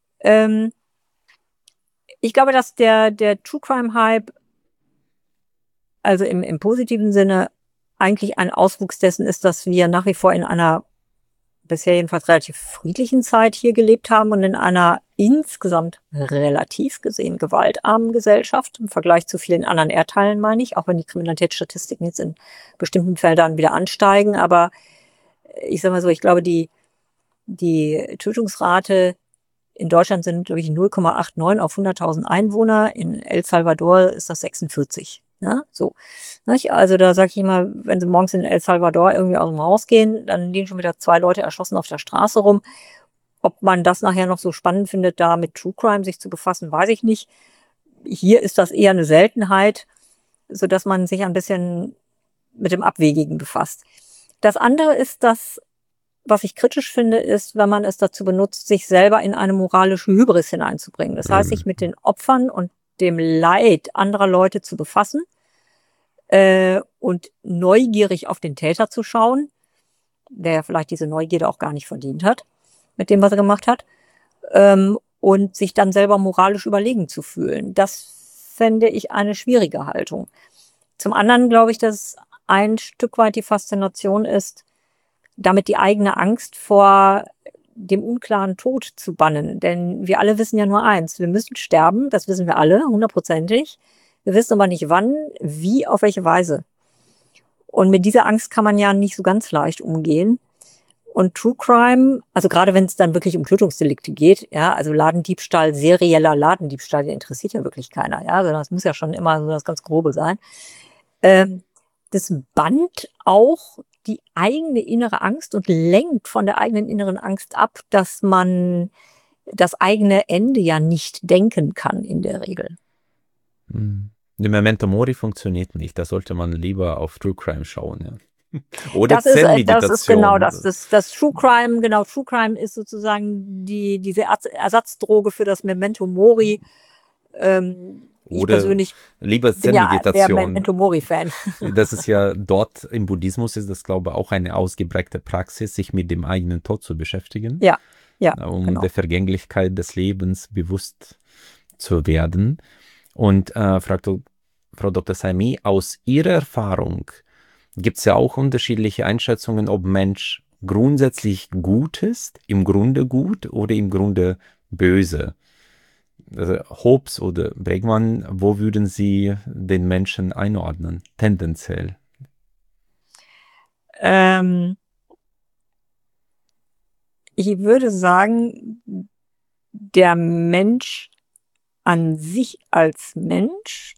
Ich glaube, dass der True Crime Hype, also im positiven Sinne, eigentlich ein Auswuchs dessen ist, dass wir nach wie vor in einer bisher jedenfalls relativ friedlichen Zeit hier gelebt haben und in einer insgesamt relativ gesehen gewaltarmen Gesellschaft, im Vergleich zu vielen anderen Erdteilen, meine ich, auch wenn die Kriminalitätsstatistiken jetzt in bestimmten Feldern wieder ansteigen. Aber ich sage mal so, ich glaube, die Tötungsrate in Deutschland sind, glaube ich, 0,89 auf 100.000 Einwohner. In El Salvador ist das 46. Ja, so. Also da sage ich immer, wenn Sie morgens in El Salvador irgendwie aus dem Haus gehen, dann liegen schon wieder 2 Leute erschossen auf der Straße rum. Ob man das nachher noch so spannend findet, da mit True Crime sich zu befassen, weiß ich nicht. Hier ist das eher eine Seltenheit, sodass man sich ein bisschen mit dem Abwegigen befasst. Das andere ist, was ich kritisch finde, ist, wenn man es dazu benutzt, sich selber in eine moralische Hybris hineinzubringen. Das heißt, sich mit den Opfern und dem Leid anderer Leute zu befassen und neugierig auf den Täter zu schauen, der vielleicht diese Neugierde auch gar nicht verdient hat, mit dem, was er gemacht hat, und sich dann selber moralisch überlegen zu fühlen. Das fände ich eine schwierige Haltung. Zum anderen glaube ich, dass ein Stück weit die Faszination ist, damit die eigene Angst vor dem unklaren Tod zu bannen. Denn wir alle wissen ja nur eins, wir müssen sterben, das wissen wir alle, 100%. Wir wissen aber nicht wann, wie, auf welche Weise. Und mit dieser Angst kann man ja nicht so ganz leicht umgehen. Und True Crime, also gerade wenn es dann wirklich um Tötungsdelikte geht, ja, also Ladendiebstahl, serieller Ladendiebstahl, der interessiert ja wirklich keiner, ja, sondern das muss ja schon immer so das ganz Grobe sein. Das bannt auch die eigene innere Angst und lenkt von der eigenen inneren Angst ab, dass man das eigene Ende ja nicht denken kann in der Regel. Die Memento Mori funktioniert nicht. Da sollte man lieber auf True Crime schauen. Ja. Oder Zen-Meditation. Das ist genau das True Crime. Genau, True Crime ist sozusagen diese Ersatzdroge für das Memento Mori. Ich persönlich lieber bin ja der Zen-Meditation. Memento Mori-Fan. Das ist ja dort im Buddhismus ist das, glaube ich, auch eine ausgeprägte Praxis, sich mit dem eigenen Tod zu beschäftigen. Ja, um der Vergänglichkeit des Lebens bewusst zu werden. Und Frau Dr. Saimi, aus Ihrer Erfahrung gibt es ja auch unterschiedliche Einschätzungen, ob Mensch grundsätzlich gut ist, im Grunde gut oder im Grunde böse. Also Hobbes oder Bregman, wo würden Sie den Menschen einordnen, tendenziell? Ich würde sagen, der Mensch an sich als Mensch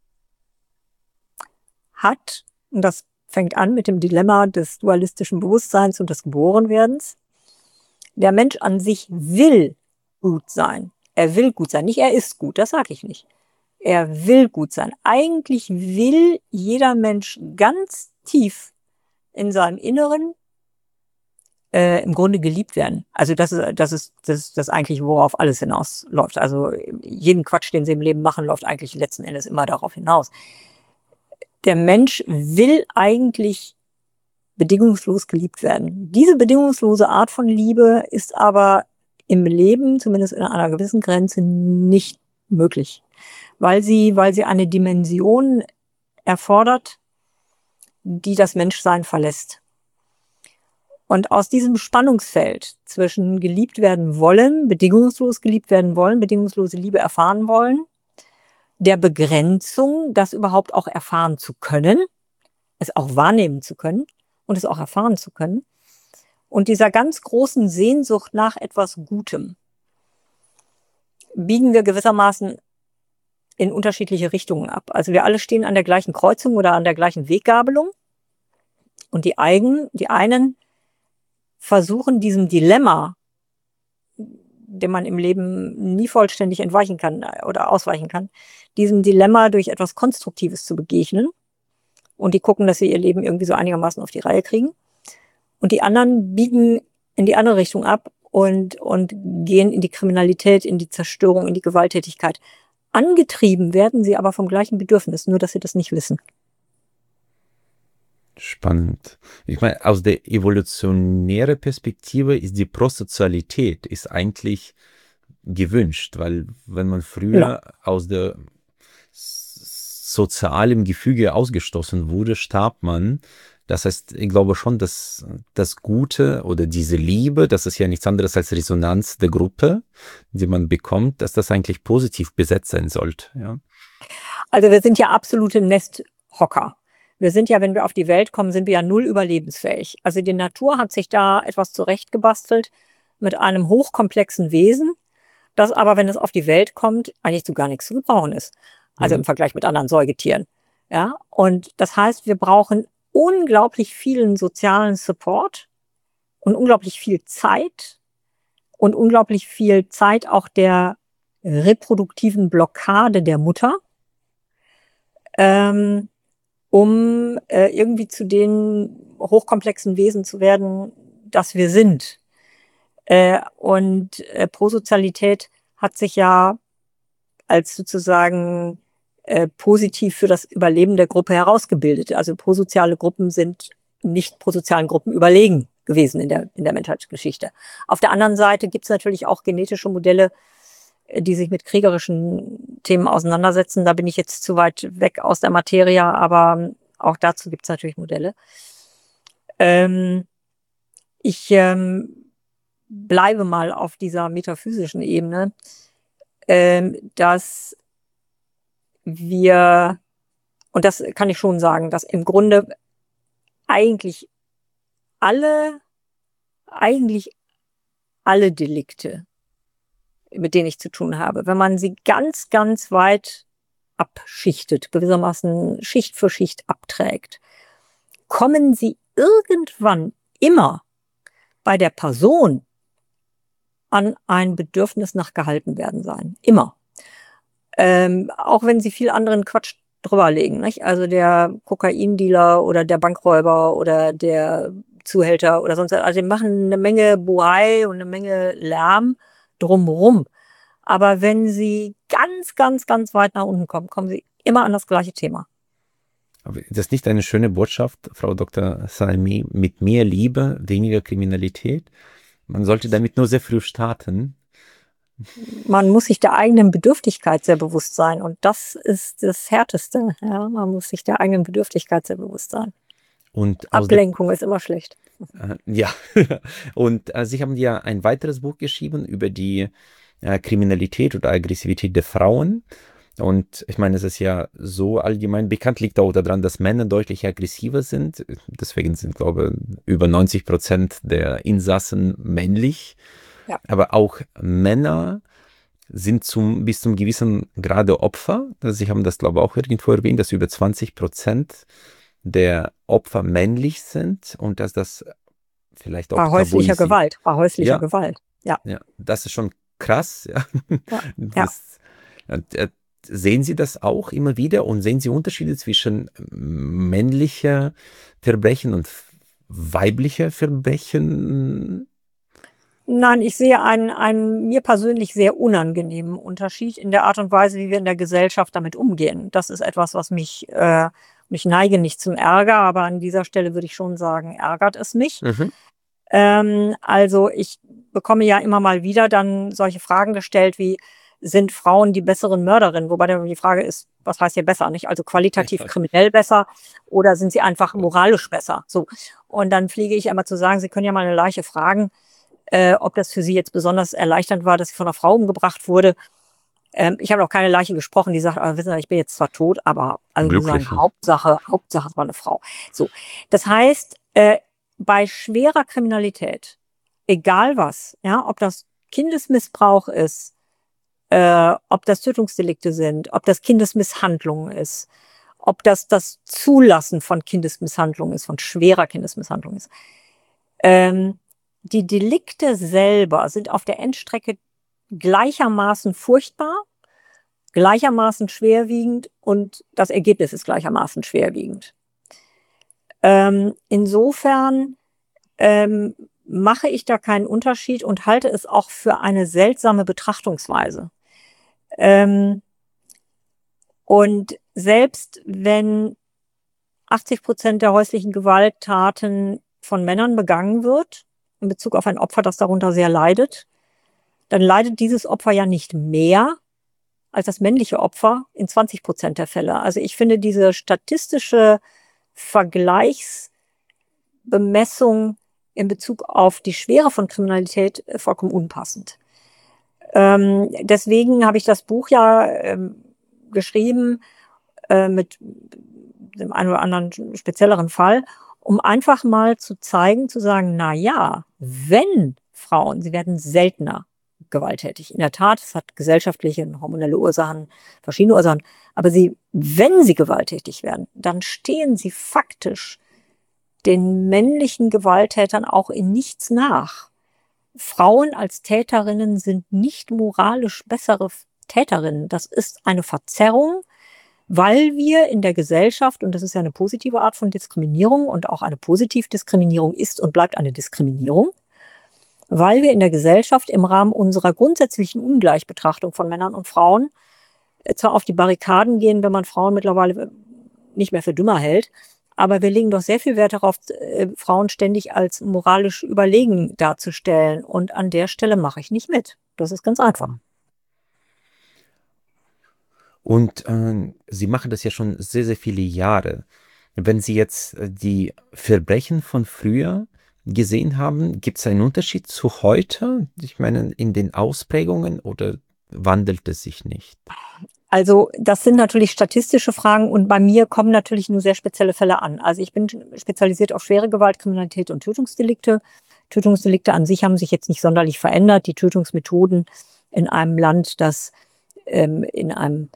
hat, und das fängt an mit dem Dilemma des dualistischen Bewusstseins und des Geborenwerdens, der Mensch an sich will gut sein. Er will gut sein. Nicht er ist gut, das sage ich nicht. Er will gut sein. Eigentlich will jeder Mensch ganz tief in seinem Inneren im Grunde geliebt werden. Also das ist das eigentlich, worauf alles hinausläuft. Also jeden Quatsch, den sie im Leben machen, läuft eigentlich letzten Endes immer darauf hinaus. Der Mensch will eigentlich bedingungslos geliebt werden. Diese bedingungslose Art von Liebe ist aber im Leben, zumindest in einer gewissen Grenze, nicht möglich. Weil sie eine Dimension erfordert, die das Menschsein verlässt. Und aus diesem Spannungsfeld zwischen geliebt werden wollen, bedingungslos geliebt werden wollen, bedingungslose Liebe erfahren wollen, der Begrenzung, das überhaupt auch erfahren zu können, es auch wahrnehmen zu können und es auch erfahren zu können, und dieser ganz großen Sehnsucht nach etwas Gutem, biegen wir gewissermaßen in unterschiedliche Richtungen ab. Also wir alle stehen an der gleichen Kreuzung oder an der gleichen Weggabelung, und die einen versuchen diesem Dilemma, dem man im Leben nie vollständig entweichen kann oder ausweichen kann, diesem Dilemma durch etwas Konstruktives zu begegnen. Und die gucken, dass sie ihr Leben irgendwie so einigermaßen auf die Reihe kriegen. Und die anderen biegen in die andere Richtung ab und gehen in die Kriminalität, in die Zerstörung, in die Gewalttätigkeit. Angetrieben werden sie aber vom gleichen Bedürfnis, nur dass sie das nicht wissen. Spannend. Ich meine, aus der evolutionären Perspektive ist die Prosozialität ist eigentlich gewünscht, weil wenn man früher aus der sozialen Gefüge ausgestoßen wurde, starb man. Das heißt, ich glaube schon, dass das Gute oder diese Liebe, das ist ja nichts anderes als Resonanz der Gruppe, die man bekommt, dass das eigentlich positiv besetzt sein sollte. Ja? Also wir sind ja absolute Nesthocker. Wir sind ja, wenn wir auf die Welt kommen, sind wir ja null überlebensfähig. Also die Natur hat sich da etwas zurechtgebastelt mit einem hochkomplexen Wesen, das aber, wenn es auf die Welt kommt, eigentlich zu gar nichts zu gebrauchen ist. Also im Vergleich mit anderen Säugetieren. Ja? Und das heißt, wir brauchen unglaublich vielen sozialen Support und unglaublich viel Zeit und unglaublich viel Zeit auch der reproduktiven Blockade der Mutter, um irgendwie zu den hochkomplexen Wesen zu werden, das wir sind. Und Prosozialität hat sich ja als sozusagen positiv für das Überleben der Gruppe herausgebildet. Also prosoziale Gruppen sind nicht prosozialen Gruppen überlegen gewesen in der Menschheitsgeschichte. Auf der anderen Seite gibt es natürlich auch genetische Modelle, die sich mit kriegerischen Themen auseinandersetzen. Da bin ich jetzt zu weit weg aus der Materie, aber auch dazu gibt es natürlich Modelle. Ich bleibe mal auf dieser metaphysischen Ebene, dass wir, und das kann ich schon sagen, dass im Grunde eigentlich alle Delikte, mit denen ich zu tun habe, wenn man sie ganz, ganz weit abschichtet, gewissermaßen Schicht für Schicht abträgt, kommen sie irgendwann immer bei der Person an ein Bedürfnis nach gehalten werden sein. Immer. Auch wenn sie viel anderen Quatsch drüber legen, nicht? Also der Kokaindealer oder der Bankräuber oder der Zuhälter oder sonst was. Also die machen eine Menge Bohai und eine Menge Lärm drumherum. Aber wenn sie ganz, ganz, ganz weit nach unten kommen, kommen sie immer an das gleiche Thema. Aber ist das nicht eine schöne Botschaft, Frau Dr. Salmi, mit mehr Liebe, weniger Kriminalität? Man sollte damit nur sehr früh starten. Man muss sich der eigenen Bedürftigkeit sehr bewusst sein. Und das ist das Härteste. Ja? Man muss sich der eigenen Bedürftigkeit sehr bewusst sein. Und Ablenkung ist immer schlecht. Ja, und Sie haben ja ein weiteres Buch geschrieben über die Kriminalität oder Aggressivität der Frauen. Und ich meine, es ist ja so allgemein bekannt, liegt auch daran, dass Männer deutlich aggressiver sind. Deswegen sind, glaube ich, über 90% der Insassen männlich. Ja. Aber auch Männer sind bis zum gewissen Grade Opfer. Also Sie haben das, glaube ich, auch irgendwo erwähnt, dass über 20% der Opfer männlich sind und dass das vielleicht auch bei häuslicher Gewalt. Bei häuslicher Ja. Gewalt. Ja. Ja, das ist schon krass. Ja. Ja. Sehen Sie das auch immer wieder und sehen Sie Unterschiede zwischen männlicher Verbrechen und weiblicher Verbrechen? Nein, ich sehe einen mir persönlich sehr unangenehmen Unterschied in der Art und Weise, wie wir in der Gesellschaft damit umgehen. Das ist etwas, was mich, ich neige nicht zum Ärger, aber an dieser Stelle würde ich schon sagen, ärgert es mich. Also ich bekomme ja immer mal wieder dann solche Fragen gestellt wie, sind Frauen die besseren Mörderinnen? Wobei dann die Frage ist, was heißt hier besser, nicht? Also qualitativ kriminell besser oder sind sie einfach moralisch besser? So. Und dann fliege ich einmal zu sagen, Sie können ja mal eine Leiche fragen, ob das für Sie jetzt besonders erleichternd war, dass sie von einer Frau umgebracht wurde. Ich habe noch keine Leiche gesprochen, die sagt, wissen Sie, ich bin jetzt zwar tot, aber also sagen, Hauptsache, es war eine Frau. So. Das heißt, bei schwerer Kriminalität, egal was, ja, ob das Kindesmissbrauch ist, ob das Tötungsdelikte sind, ob das Kindesmisshandlung ist, ob das Zulassen von Kindesmisshandlung ist, von schwerer Kindesmisshandlung ist. Die Delikte selber sind auf der Endstrecke gleichermaßen furchtbar, gleichermaßen schwerwiegend und das Ergebnis ist gleichermaßen schwerwiegend. Insofern mache ich da keinen Unterschied und halte es auch für eine seltsame Betrachtungsweise. Und selbst wenn 80% der häuslichen Gewalttaten von Männern begangen wird, in Bezug auf ein Opfer, das darunter sehr leidet, dann leidet dieses Opfer ja nicht mehr als das männliche Opfer in 20% der Fälle. Also ich finde diese statistische Vergleichsbemessung in Bezug auf die Schwere von Kriminalität vollkommen unpassend. Deswegen habe ich das Buch ja geschrieben mit dem einen oder anderen spezielleren Fall, um einfach mal zu zeigen, zu sagen, na ja, wenn Frauen, sie werden seltener gewalttätig. In der Tat, es hat gesellschaftliche und hormonelle Ursachen, verschiedene Ursachen, aber wenn sie gewalttätig werden, dann stehen sie faktisch den männlichen Gewalttätern auch in nichts nach. Frauen als Täterinnen sind nicht moralisch bessere Täterinnen. Das ist eine Verzerrung, weil wir in der Gesellschaft, und das ist ja eine positive Art von Diskriminierung und auch eine Positivdiskriminierung ist und bleibt eine Diskriminierung, weil wir in der Gesellschaft im Rahmen unserer grundsätzlichen Ungleichbetrachtung von Männern und Frauen zwar auf die Barrikaden gehen, wenn man Frauen mittlerweile nicht mehr für dümmer hält, aber wir legen doch sehr viel Wert darauf, Frauen ständig als moralisch überlegen darzustellen. Und an der Stelle mache ich nicht mit. Das ist ganz einfach. Und Sie machen das ja schon sehr, sehr viele Jahre. Wenn Sie jetzt die Verbrechen von früher gesehen haben, gibt es einen Unterschied zu heute? Ich meine, in den Ausprägungen oder wandelt es sich nicht? Also das sind natürlich statistische Fragen und bei mir kommen natürlich nur sehr spezielle Fälle an. Also ich bin spezialisiert auf schwere Gewaltkriminalität und Tötungsdelikte. Tötungsdelikte an sich haben sich jetzt nicht sonderlich verändert. Die Tötungsmethoden in einem Land, das in einem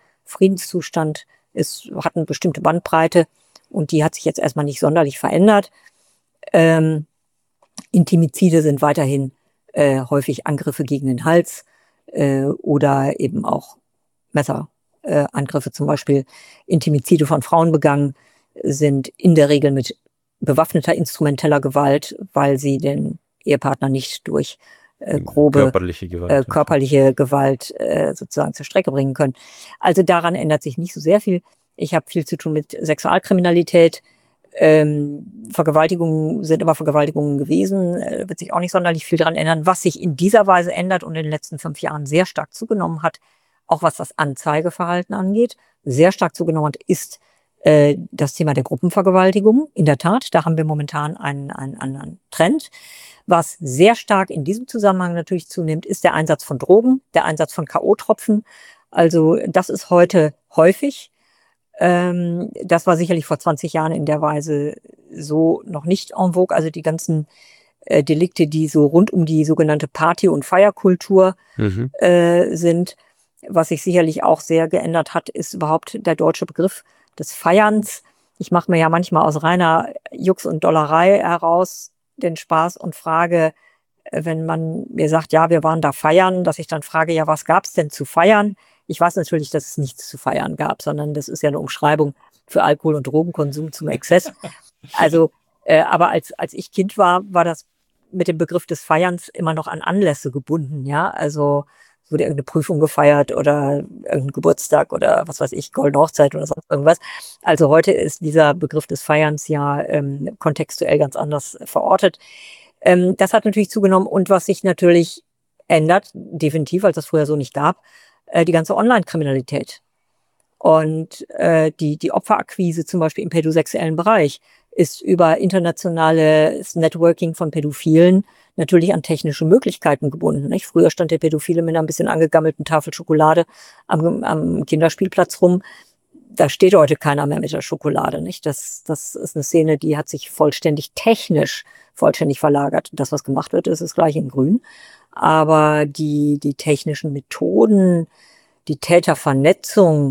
Friedenszustand ist, hat eine bestimmte Bandbreite und die hat sich jetzt erstmal nicht sonderlich verändert. Ähm, Intimizide sind weiterhin häufig Angriffe gegen den Hals oder eben auch Messerangriffe, zum Beispiel Intimizide von Frauen begangen, sind in der Regel mit bewaffneter instrumenteller Gewalt, weil sie den Ehepartner nicht durch grobe körperliche Gewalt sozusagen zur Strecke bringen können. Also daran ändert sich nicht so sehr viel. Ich habe viel zu tun mit Sexualkriminalität. Vergewaltigungen sind immer Vergewaltigungen gewesen, wird sich auch nicht sonderlich viel daran ändern. Was sich in dieser Weise ändert und in den letzten 5 Jahren sehr stark zugenommen hat, auch was das Anzeigeverhalten angeht, sehr stark zugenommen hat, ist das Thema der Gruppenvergewaltigung. In der Tat, da haben wir momentan einen anderen Trend. Was sehr stark in diesem Zusammenhang natürlich zunimmt, ist der Einsatz von Drogen, der Einsatz von K.O.-Tropfen. Also das ist heute häufig. Das war sicherlich vor 20 Jahren in der Weise so noch nicht en vogue. Also die ganzen Delikte, die so rund um die sogenannte Party- und Feierkultur sind. Was sich sicherlich auch sehr geändert hat, ist überhaupt der deutsche Begriff des Feierns. Ich mache mir ja manchmal aus reiner Jux und Dollerei heraus den Spaß und frage, wenn man mir sagt, ja, wir waren da feiern, dass ich dann frage, ja, was gab's denn zu feiern? Ich weiß natürlich, dass es nichts zu feiern gab, sondern das ist ja eine Umschreibung für Alkohol- und Drogenkonsum zum Exzess. Also, aber als ich Kind war, war das mit dem Begriff des Feierns immer noch an Anlässe gebunden, ja. Also es wurde irgendeine Prüfung gefeiert oder irgendein Geburtstag oder was weiß ich, Goldene Hochzeit oder sonst irgendwas. Also heute ist dieser Begriff des Feierns ja kontextuell ganz anders verortet. Das hat natürlich zugenommen und was sich natürlich ändert, definitiv, als das früher so nicht gab, die ganze Online-Kriminalität. Und die Opferakquise zum Beispiel im pädosexuellen Bereich ist über internationales Networking von Pädophilen natürlich an technische Möglichkeiten gebunden. Nicht? Früher stand der Pädophile mit einer ein bisschen angegammelten Tafel Schokolade am Kinderspielplatz rum. Da steht heute keiner mehr mit der Schokolade. Nicht? Das ist eine Szene, die hat sich technisch vollständig verlagert. Das, was gemacht wird, ist das gleiche in Grün. Aber die technischen Methoden, die Tätervernetzung,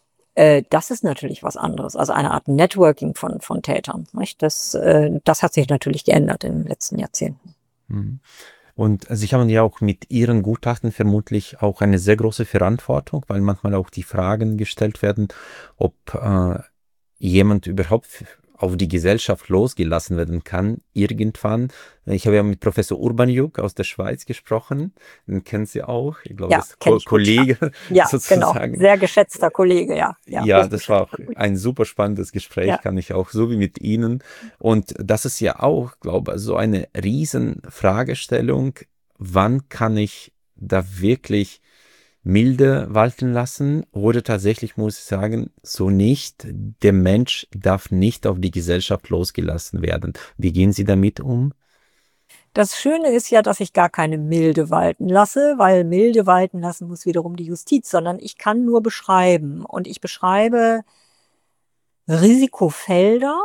das ist natürlich was anderes. Also eine Art Networking von Tätern. Nicht? Das hat sich natürlich geändert in den letzten Jahrzehnten. Und Sie haben ja auch mit Ihren Gutachten vermutlich auch eine sehr große Verantwortung, weil manchmal auch die Fragen gestellt werden, ob jemand überhaupt auf die Gesellschaft losgelassen werden kann, irgendwann. Ich habe ja mit Professor Urbaniuk aus der Schweiz gesprochen, den kennen Sie auch, ich glaube, das ist Kollege ja, sozusagen. Genau. Sehr geschätzter Kollege, ja. Ja, das war auch ein super spannendes Gespräch, kann ich auch, so wie mit Ihnen. Und das ist ja auch, glaube ich, so eine riesen Fragestellung, wann kann ich da wirklich milde walten lassen oder tatsächlich muss ich sagen, so nicht. Der Mensch darf nicht auf die Gesellschaft losgelassen werden. Wie gehen Sie damit um? Das Schöne ist ja, dass ich gar keine Milde walten lasse, weil Milde walten lassen muss wiederum die Justiz, sondern ich kann nur beschreiben. Und ich beschreibe Risikofelder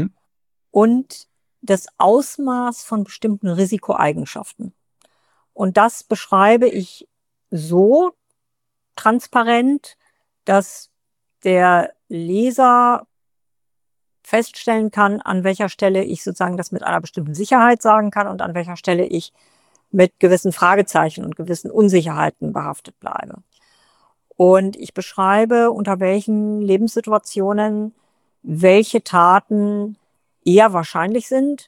und das Ausmaß von bestimmten Risikoeigenschaften. Und das beschreibe ich so transparent, dass der Leser feststellen kann, an welcher Stelle ich sozusagen das mit einer bestimmten Sicherheit sagen kann und an welcher Stelle ich mit gewissen Fragezeichen und gewissen Unsicherheiten behaftet bleibe. Und ich beschreibe, unter welchen Lebenssituationen welche Taten eher wahrscheinlich sind.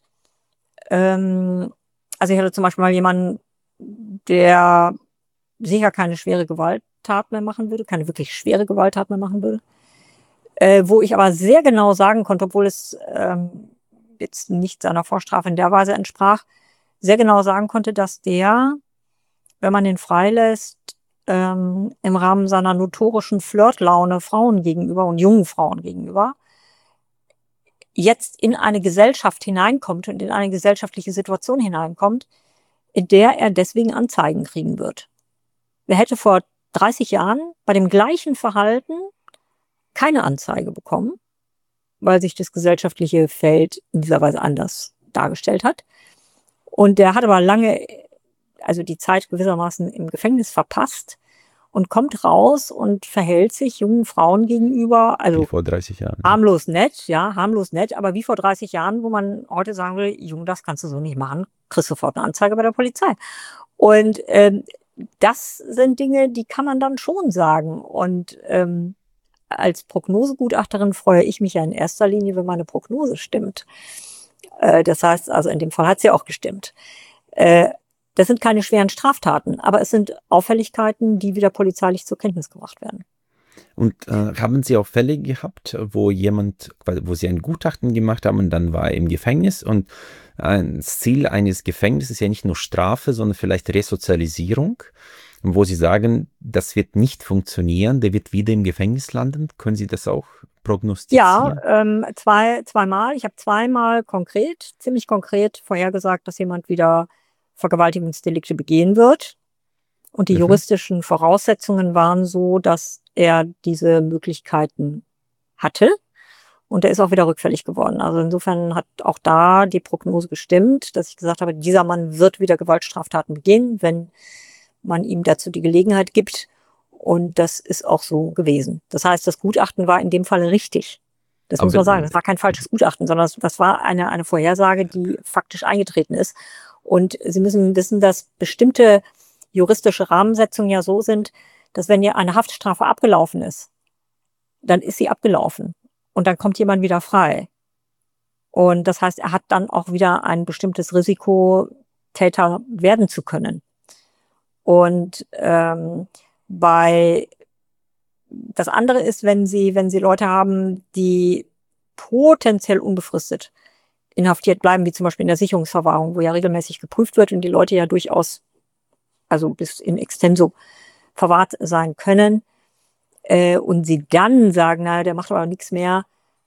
Also ich hatte zum Beispiel mal jemanden, der sicher keine schwere Gewalttat mehr machen würde, keine wirklich schwere Gewalttat mehr machen würde, wo ich aber sehr genau sagen konnte, obwohl es jetzt nicht seiner Vorstrafe in der Weise entsprach, sehr genau sagen konnte, dass der, wenn man ihn freilässt, im Rahmen seiner notorischen Flirtlaune Frauen gegenüber und jungen Frauen gegenüber, jetzt in eine Gesellschaft hineinkommt und in eine gesellschaftliche Situation hineinkommt, in der er deswegen Anzeigen kriegen wird. Wer hätte vor 30 Jahren bei dem gleichen Verhalten keine Anzeige bekommen, weil sich das gesellschaftliche Feld in dieser Weise anders dargestellt hat. Und der hat aber lange, also die Zeit gewissermaßen im Gefängnis verpasst und kommt raus und verhält sich jungen Frauen gegenüber, also Wie vor 30 Jahren. harmlos nett, aber wie vor 30 Jahren, wo man heute sagen will, Junge, das kannst du so nicht machen, kriegst sofort eine Anzeige bei der Polizei. Und das sind Dinge, die kann man dann schon sagen. Und als Prognosegutachterin freue ich mich ja in erster Linie, wenn meine Prognose stimmt. Das heißt, also in dem Fall hat sie auch gestimmt. Das sind keine schweren Straftaten, aber es sind Auffälligkeiten, die wieder polizeilich zur Kenntnis gebracht werden. Und haben Sie auch Fälle gehabt, wo Sie ein Gutachten gemacht haben und dann war er im Gefängnis und das Ziel eines Gefängnisses ist ja nicht nur Strafe, sondern vielleicht Resozialisierung, wo Sie sagen, das wird nicht funktionieren, der wird wieder im Gefängnis landen. Können Sie das auch prognostizieren? Ja, zweimal. Ich habe zweimal ziemlich konkret vorhergesagt, dass jemand wieder Vergewaltigungsdelikte begehen wird. Und die juristischen Voraussetzungen waren so, dass er diese Möglichkeiten hatte. Und er ist auch wieder rückfällig geworden. Also insofern hat auch da die Prognose gestimmt, dass ich gesagt habe, dieser Mann wird wieder Gewaltstraftaten begehen, wenn man ihm dazu die Gelegenheit gibt. Und das ist auch so gewesen. Das heißt, das Gutachten war in dem Fall richtig. Das muss man sagen. Das war kein falsches Gutachten, sondern das war eine Vorhersage, die faktisch eingetreten ist. Und Sie müssen wissen, dass bestimmte juristische Rahmensetzungen ja so sind, dass wenn ja eine Haftstrafe abgelaufen ist, dann ist sie abgelaufen und dann kommt jemand wieder frei. Und das heißt, er hat dann auch wieder ein bestimmtes Risiko, Täter werden zu können. Und das andere ist, wenn Sie Leute haben, die potenziell unbefristet inhaftiert bleiben, wie zum Beispiel in der Sicherungsverwahrung, wo ja regelmäßig geprüft wird und die Leute ja durchaus, also bis in extenso verwahrt sein können, und sie dann sagen, naja, der macht aber nichts mehr,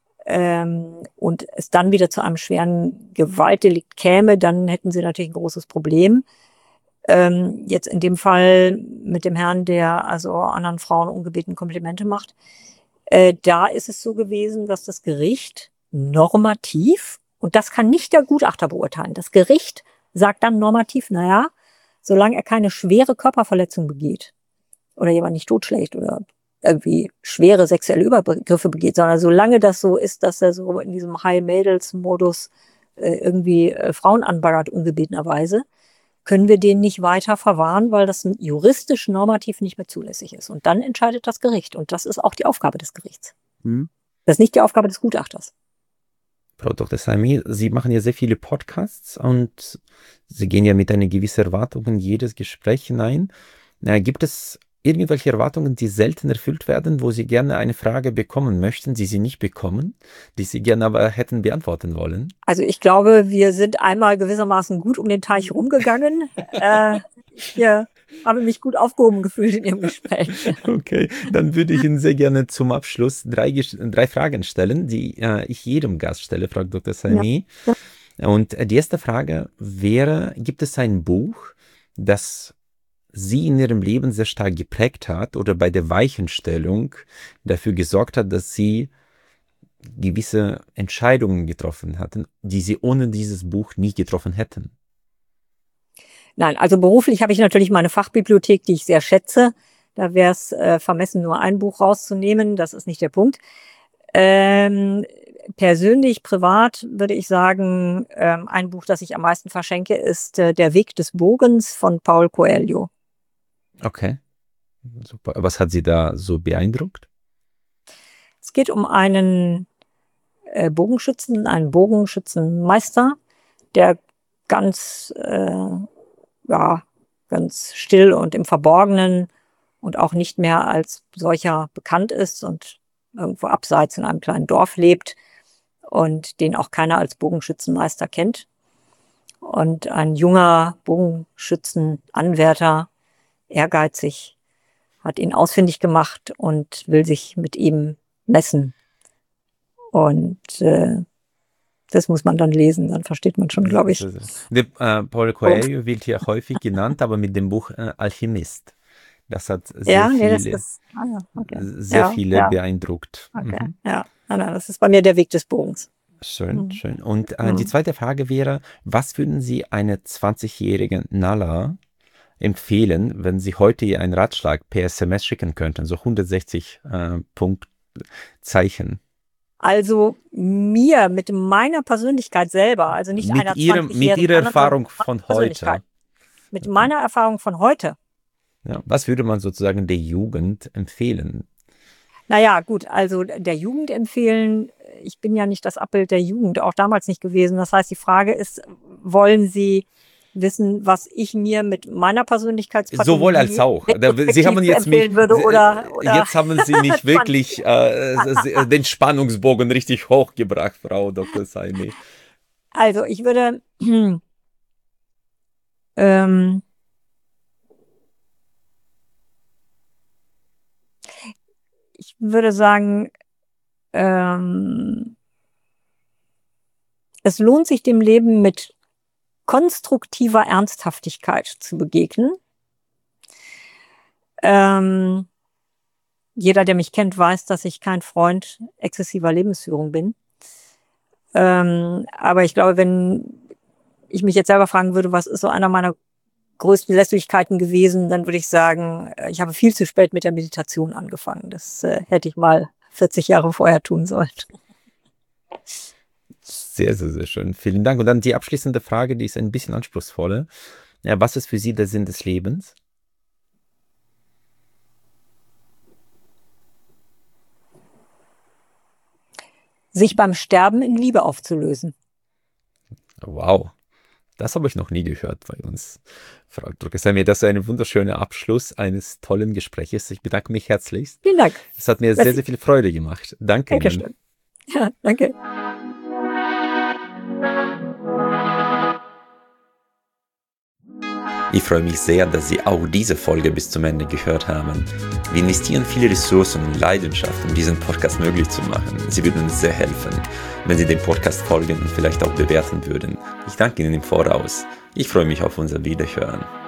und es dann wieder zu einem schweren Gewaltdelikt käme, dann hätten sie natürlich ein großes Problem. Jetzt in dem Fall mit dem Herrn, der also anderen Frauen ungebeten Komplimente macht, da ist es so gewesen, dass das Gericht normativ, und das kann nicht der Gutachter beurteilen, das Gericht sagt dann normativ, naja, solange er keine schwere Körperverletzung begeht oder jemand nicht totschlägt oder irgendwie schwere sexuelle Übergriffe begeht, sondern solange das so ist, dass er so in diesem High-Mädels-Modus irgendwie Frauen anbaggert ungebetenerweise, können wir den nicht weiter verwahren, weil das juristisch normativ nicht mehr zulässig ist. Und dann entscheidet das Gericht. Und das ist auch die Aufgabe des Gerichts. Das ist nicht die Aufgabe des Gutachters. Frau Dr. Saimi, Sie machen ja sehr viele Podcasts und Sie gehen ja mit einer gewissen Erwartung in jedes Gespräch hinein. Gibt es irgendwelche Erwartungen, die selten erfüllt werden, wo Sie gerne eine Frage bekommen möchten, die Sie nicht bekommen, die Sie gerne aber hätten beantworten wollen? Also ich glaube, wir sind einmal gewissermaßen gut um den Teich rumgegangen. Ich habe mich gut aufgehoben gefühlt in Ihrem Gespräch. Okay, dann würde ich Ihnen sehr gerne zum Abschluss drei Fragen stellen, die ich jedem Gast stelle, Frau Dr. Saimi. Ja. Und die erste Frage wäre, gibt es ein Buch, das Sie in Ihrem Leben sehr stark geprägt hat oder bei der Weichenstellung dafür gesorgt hat, dass Sie gewisse Entscheidungen getroffen hatten, die Sie ohne dieses Buch nie getroffen hätten? Nein, also beruflich habe ich natürlich meine Fachbibliothek, die ich sehr schätze. Da wäre es vermessen, nur ein Buch rauszunehmen. Das ist nicht der Punkt. Persönlich, privat würde ich sagen, ein Buch, das ich am meisten verschenke, ist Der Weg des Bogens von Paulo Coelho. Okay, super. Was hat Sie da so beeindruckt? Es geht um einen Bogenschützenmeister, der ganz still und im Verborgenen und auch nicht mehr als solcher bekannt ist und irgendwo abseits in einem kleinen Dorf lebt und den auch keiner als Bogenschützenmeister kennt. Und ein junger Bogenschützenanwärter, ehrgeizig, hat ihn ausfindig gemacht und will sich mit ihm messen. Und das muss man dann lesen, dann versteht man schon, glaube ich. Paulo Coelho wird hier häufig genannt, aber mit dem Buch Alchemist. Das hat sehr viele beeindruckt. Okay. Ja, das ist bei mir Der Weg des Bogens. Schön, schön. Und die zweite Frage wäre, was würden Sie einer 20-jährigen Nala empfehlen, wenn Sie heute einen Ratschlag per SMS schicken könnten, so 160 Punktzeichen? Also mir mit meiner Persönlichkeit selber, also nicht einer 20-jährigen mit Ihrer Erfahrung von heute. Mit meiner Erfahrung von heute. Ja, was würde man sozusagen der Jugend empfehlen? Naja, gut, also der Jugend empfehlen, ich bin ja nicht das Abbild der Jugend, auch damals nicht gewesen. Das heißt, die Frage ist, wollen Sie wissen, was ich mir mit meiner Persönlichkeitspathologie sowohl als auch. Sie haben jetzt jetzt haben Sie nicht wirklich den Spannungsbogen richtig hochgebracht, Frau Dr. Saimi. Also ich würde sagen, es lohnt sich dem Leben mit konstruktiver Ernsthaftigkeit zu begegnen. Jeder, der mich kennt, weiß, dass ich kein Freund exzessiver Lebensführung bin. Aber ich glaube, wenn ich mich jetzt selber fragen würde, was ist so einer meiner größten Lässigkeiten gewesen, dann würde ich sagen, ich habe viel zu spät mit der Meditation angefangen. Das hätte ich mal 40 Jahre vorher tun sollen. Sehr, sehr, sehr schön. Vielen Dank. Und dann die abschließende Frage, die ist ein bisschen anspruchsvoller. Ja, was ist für Sie der Sinn des Lebens? Sich beim Sterben in Liebe aufzulösen. Wow, das habe ich noch nie gehört bei uns, Frau Dr. Saimi. Das ist ein wunderschöner Abschluss eines tollen Gespräches. Ich bedanke mich herzlichst. Vielen Dank. Es hat mir sehr, sehr viel Freude gemacht. Danke Ihnen. Dankeschön. Ja, danke. Ich freue mich sehr, dass Sie auch diese Folge bis zum Ende gehört haben. Wir investieren viele Ressourcen und Leidenschaft, um diesen Podcast möglich zu machen. Sie würden uns sehr helfen, wenn Sie dem Podcast folgen und vielleicht auch bewerten würden. Ich danke Ihnen im Voraus. Ich freue mich auf unser Wiederhören.